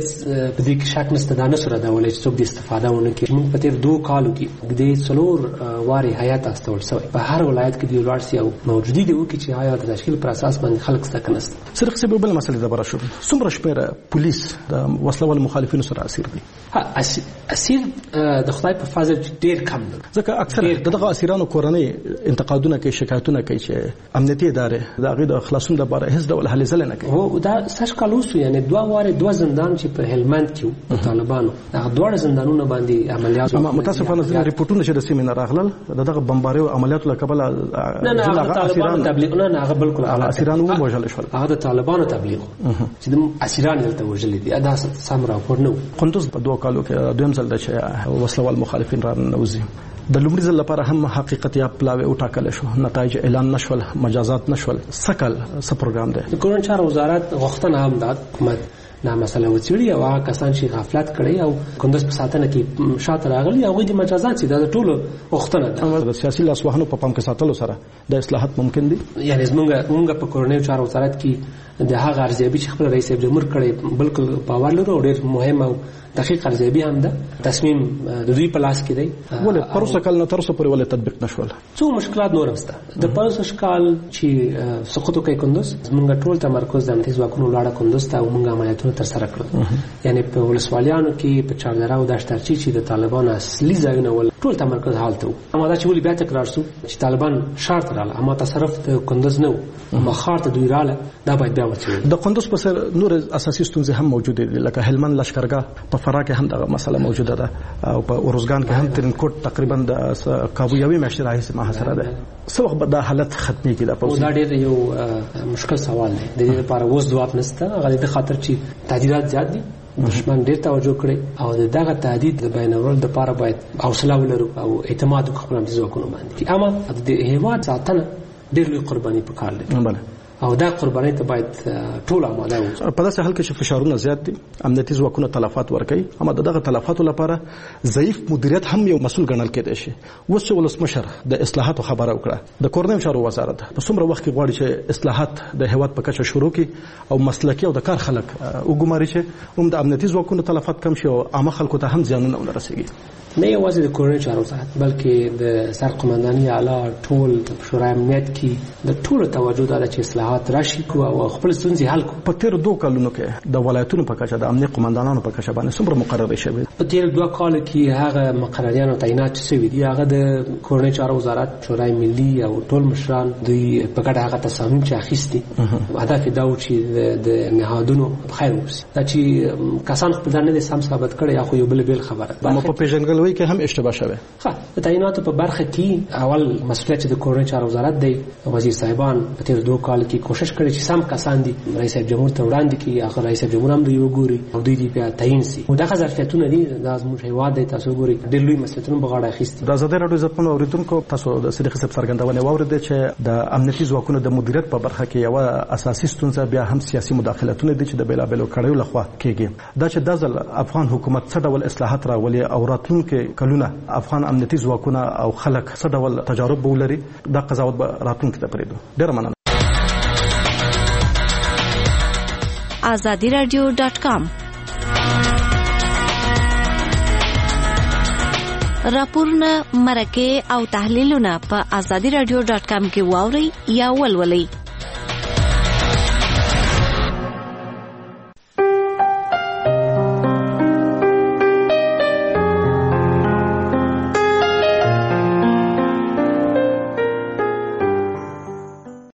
په دې کې شک نشته، دا نه سره دا ولې چې څوک د استفاده ونه کړي. موږ په تیر 2 کالو کې د 4 واري حیات استول شوی په هر ولایت کې دی ولار سي او موجودي دی وکړي چې آیا د تشکیل پر اساس باندې خلک څنګه نشته. سرخ څه بل مسله ده براشو څومره شمېر پولیس د وسلوال مخالفینو سره اسیر دي؟ اسیر د خدای په فضل ډیر کم دي، ځکه اکثر دغه اسیرانو کورنۍ انتقادونه کوي، شکایتونه کوي چې امنیتي ادارې د هغې د خلاصون لپاره هیڅ ډول هلې ځلې نه کوي. هو دا سږ کال وشو، یعنې 2 زندان چې په هلمند کې وو د طالبانو، هغه 2 زندانونه باندې عملیات. متاسفانه ځینې ریپورټونه چې د سیمې نه راغلل دغه بمباري او عملیاتو له کبله هغه طالبانو تبلیغ نه، هغه بالکل اسیران ووژل شول، هغه د طالبانو تبلیغ چې د اسیران دلته وژل دي. دا سم راپور نه و. قندوز په 2 کالو کې دویم ځل د وسلوال مخالفین را نوځي. د لومړي ځل لپاره هم حقیقت یا پلاوی وټاکل شو، نتایج اعلان نشول، مجازات نشول. سکل څه پروګرام دی؟ د کورن چارو وزارت غوښتنه هم د حکومت دا مسله وڅېړي او هغه کسان چې غفلت کړي او کندوز په ساتنه کې شاته راغلي هغوی د مجازات چې د ټولو غوښتنه ده. د سیاسي لاسوهنو په پام کې ساتلو سره د اصلاحات ممکن دي. یعنې زمونږ په کورنیو چارو وزارت کې د هغه ارزیابي چې خپل رئیس جمهور کړی بالکل باور لرو او ډېر مهم او دقیق ارزیابي هم ده. تصمیم د دوی په لاس کې دی. ولې پروسه کال نه تر اوسه پورې ولې تطبیق نشول؟ څو مشکلات نور هم شته. د پروسه کال چې سقوط وکړي کندوز، زمونږ ټول تمرکز د امنیتي ځواکونو ولاړه کندوز ته او موږ عملیاتونه ترسره کړل. یعنې په ولسوالیانو کې په چاردره او دشترچي چې د طالبانو اصلي ځایونه ول ټول تمرکز حالت وو. اما دا چې ولې بیا تکرار شو چې طالبان ښار ته راغله، اما تصرف د کندوز نه و، اما ښار ته دوی راغله. دا باید بیا وڅېړو. د کندوز په سر نور اساسي ستونزې هم موجوده دي، لکه هلمند لشکرګاه، په فراه کې هم دغه مسله موجوده ده او په اورزګان کې هم ترینکوټ تقریبا د کابو یوې میاشتې راهیسې محاصره ده. څه وخت به دا حالت ختمېږي؟ دا ډېر یو مشکل سوال دی. د دې لپاره اوس ځواب نشته، هغه د خاطر چې تهدیدات زیات دي، دشمن ډېر توجه کړي او دغه تهدید د بین‌الملل لپاره باید حوصله ولرو او اعتماد وکړو خپل ځواکونو باندې. اما د هېواد ساتنه ډېر لوی قرباني پکار لري او دا قرباني ته باید ټول آماده وو. په داسې حال کې چې فشارونه زیات دي، امنیتي ځواکونه تلفات ورکوي، اما دغه تلفاتو لپاره ضعیف مدیریت هم یو مسؤل ګڼل کېدای شي. اوس چې ولسمشر د اصلاحاتو خبره وکړه، د کورنیو چارو وزارت په څومره وخت کې غواړي چې اصلاحات د هېواد په کچه شروع کړي او مسلکي او د کار خلک وګماري چې هم د امنیتي ځواکونو تلفات کم شي او عامه خلکو ته هم زیانونه ونه رسېږي؟ نه یوازې د کورنۍ چارو وزارت بلکې د سرقمنداني اعلی ټول شورای امنیت کې د ټول توجه دا چې اصلاحات راشي او خپل ستونزې حل کړي. په تیر 2 کلونو کې د ولایتونو په کچه د امنیت قومندانانو په کچه باندې څومره مقررې شوي؟ په تیر 2 کال کې هغه مقرریان تعینات شوي دي. هغه د کورنۍ چارو وزارت، شورای ملي او ټول مشران دوی په ګډه هغه تصامیم چې اخیستي هدف دا و چې د نهادونو خیر وشي. دا چې کسان خپل ځان نه سم ثابت کړي یا خو یو بل خبره. نو په پیژنګلوي کې هم اشتباه شوه. ها د تعیناتو په برخه کې اول مسؤلیت د کورنۍ چارو وزارت دی. وزیر صاحبان په تیر 2 کال کې کوشش کړي چې سم کسان دي رئیس جمهور ته وړاندې کړي. هغه رئیس جمهور هم دوی وګوري او دوی دې په تعین سي. دا ظرفیتونه دي د زموږ هیواد د تاسو ګوري ډېر لوی مسؤلیتونه په غاړه اخیستي. د آزادۍ راډیو ځپونو اوریدونکو تاسو د صدیق صاحب څرګندونه واورید چې د امنیتي ځواکونو د مدیریت په برخه کې یو اساسي ستونزه بیا هم سیاسي مداخلتونه دي چې د بیلابلو کړیو لخوا کېږي. دا چې د ځل افغان حکومت څه ډول اصلاحات راولي او راتلونکي کلونه افغان امنیتي ځواکونه او خلک څه ډول تجارب ولري دا قضاوت به راتلونکي ته پرېږدو. ډېره مننه. azadiradio.com راپورونه، مرکې او تحلیلونه په azadiradio.com کې واورئ یا ولولئ.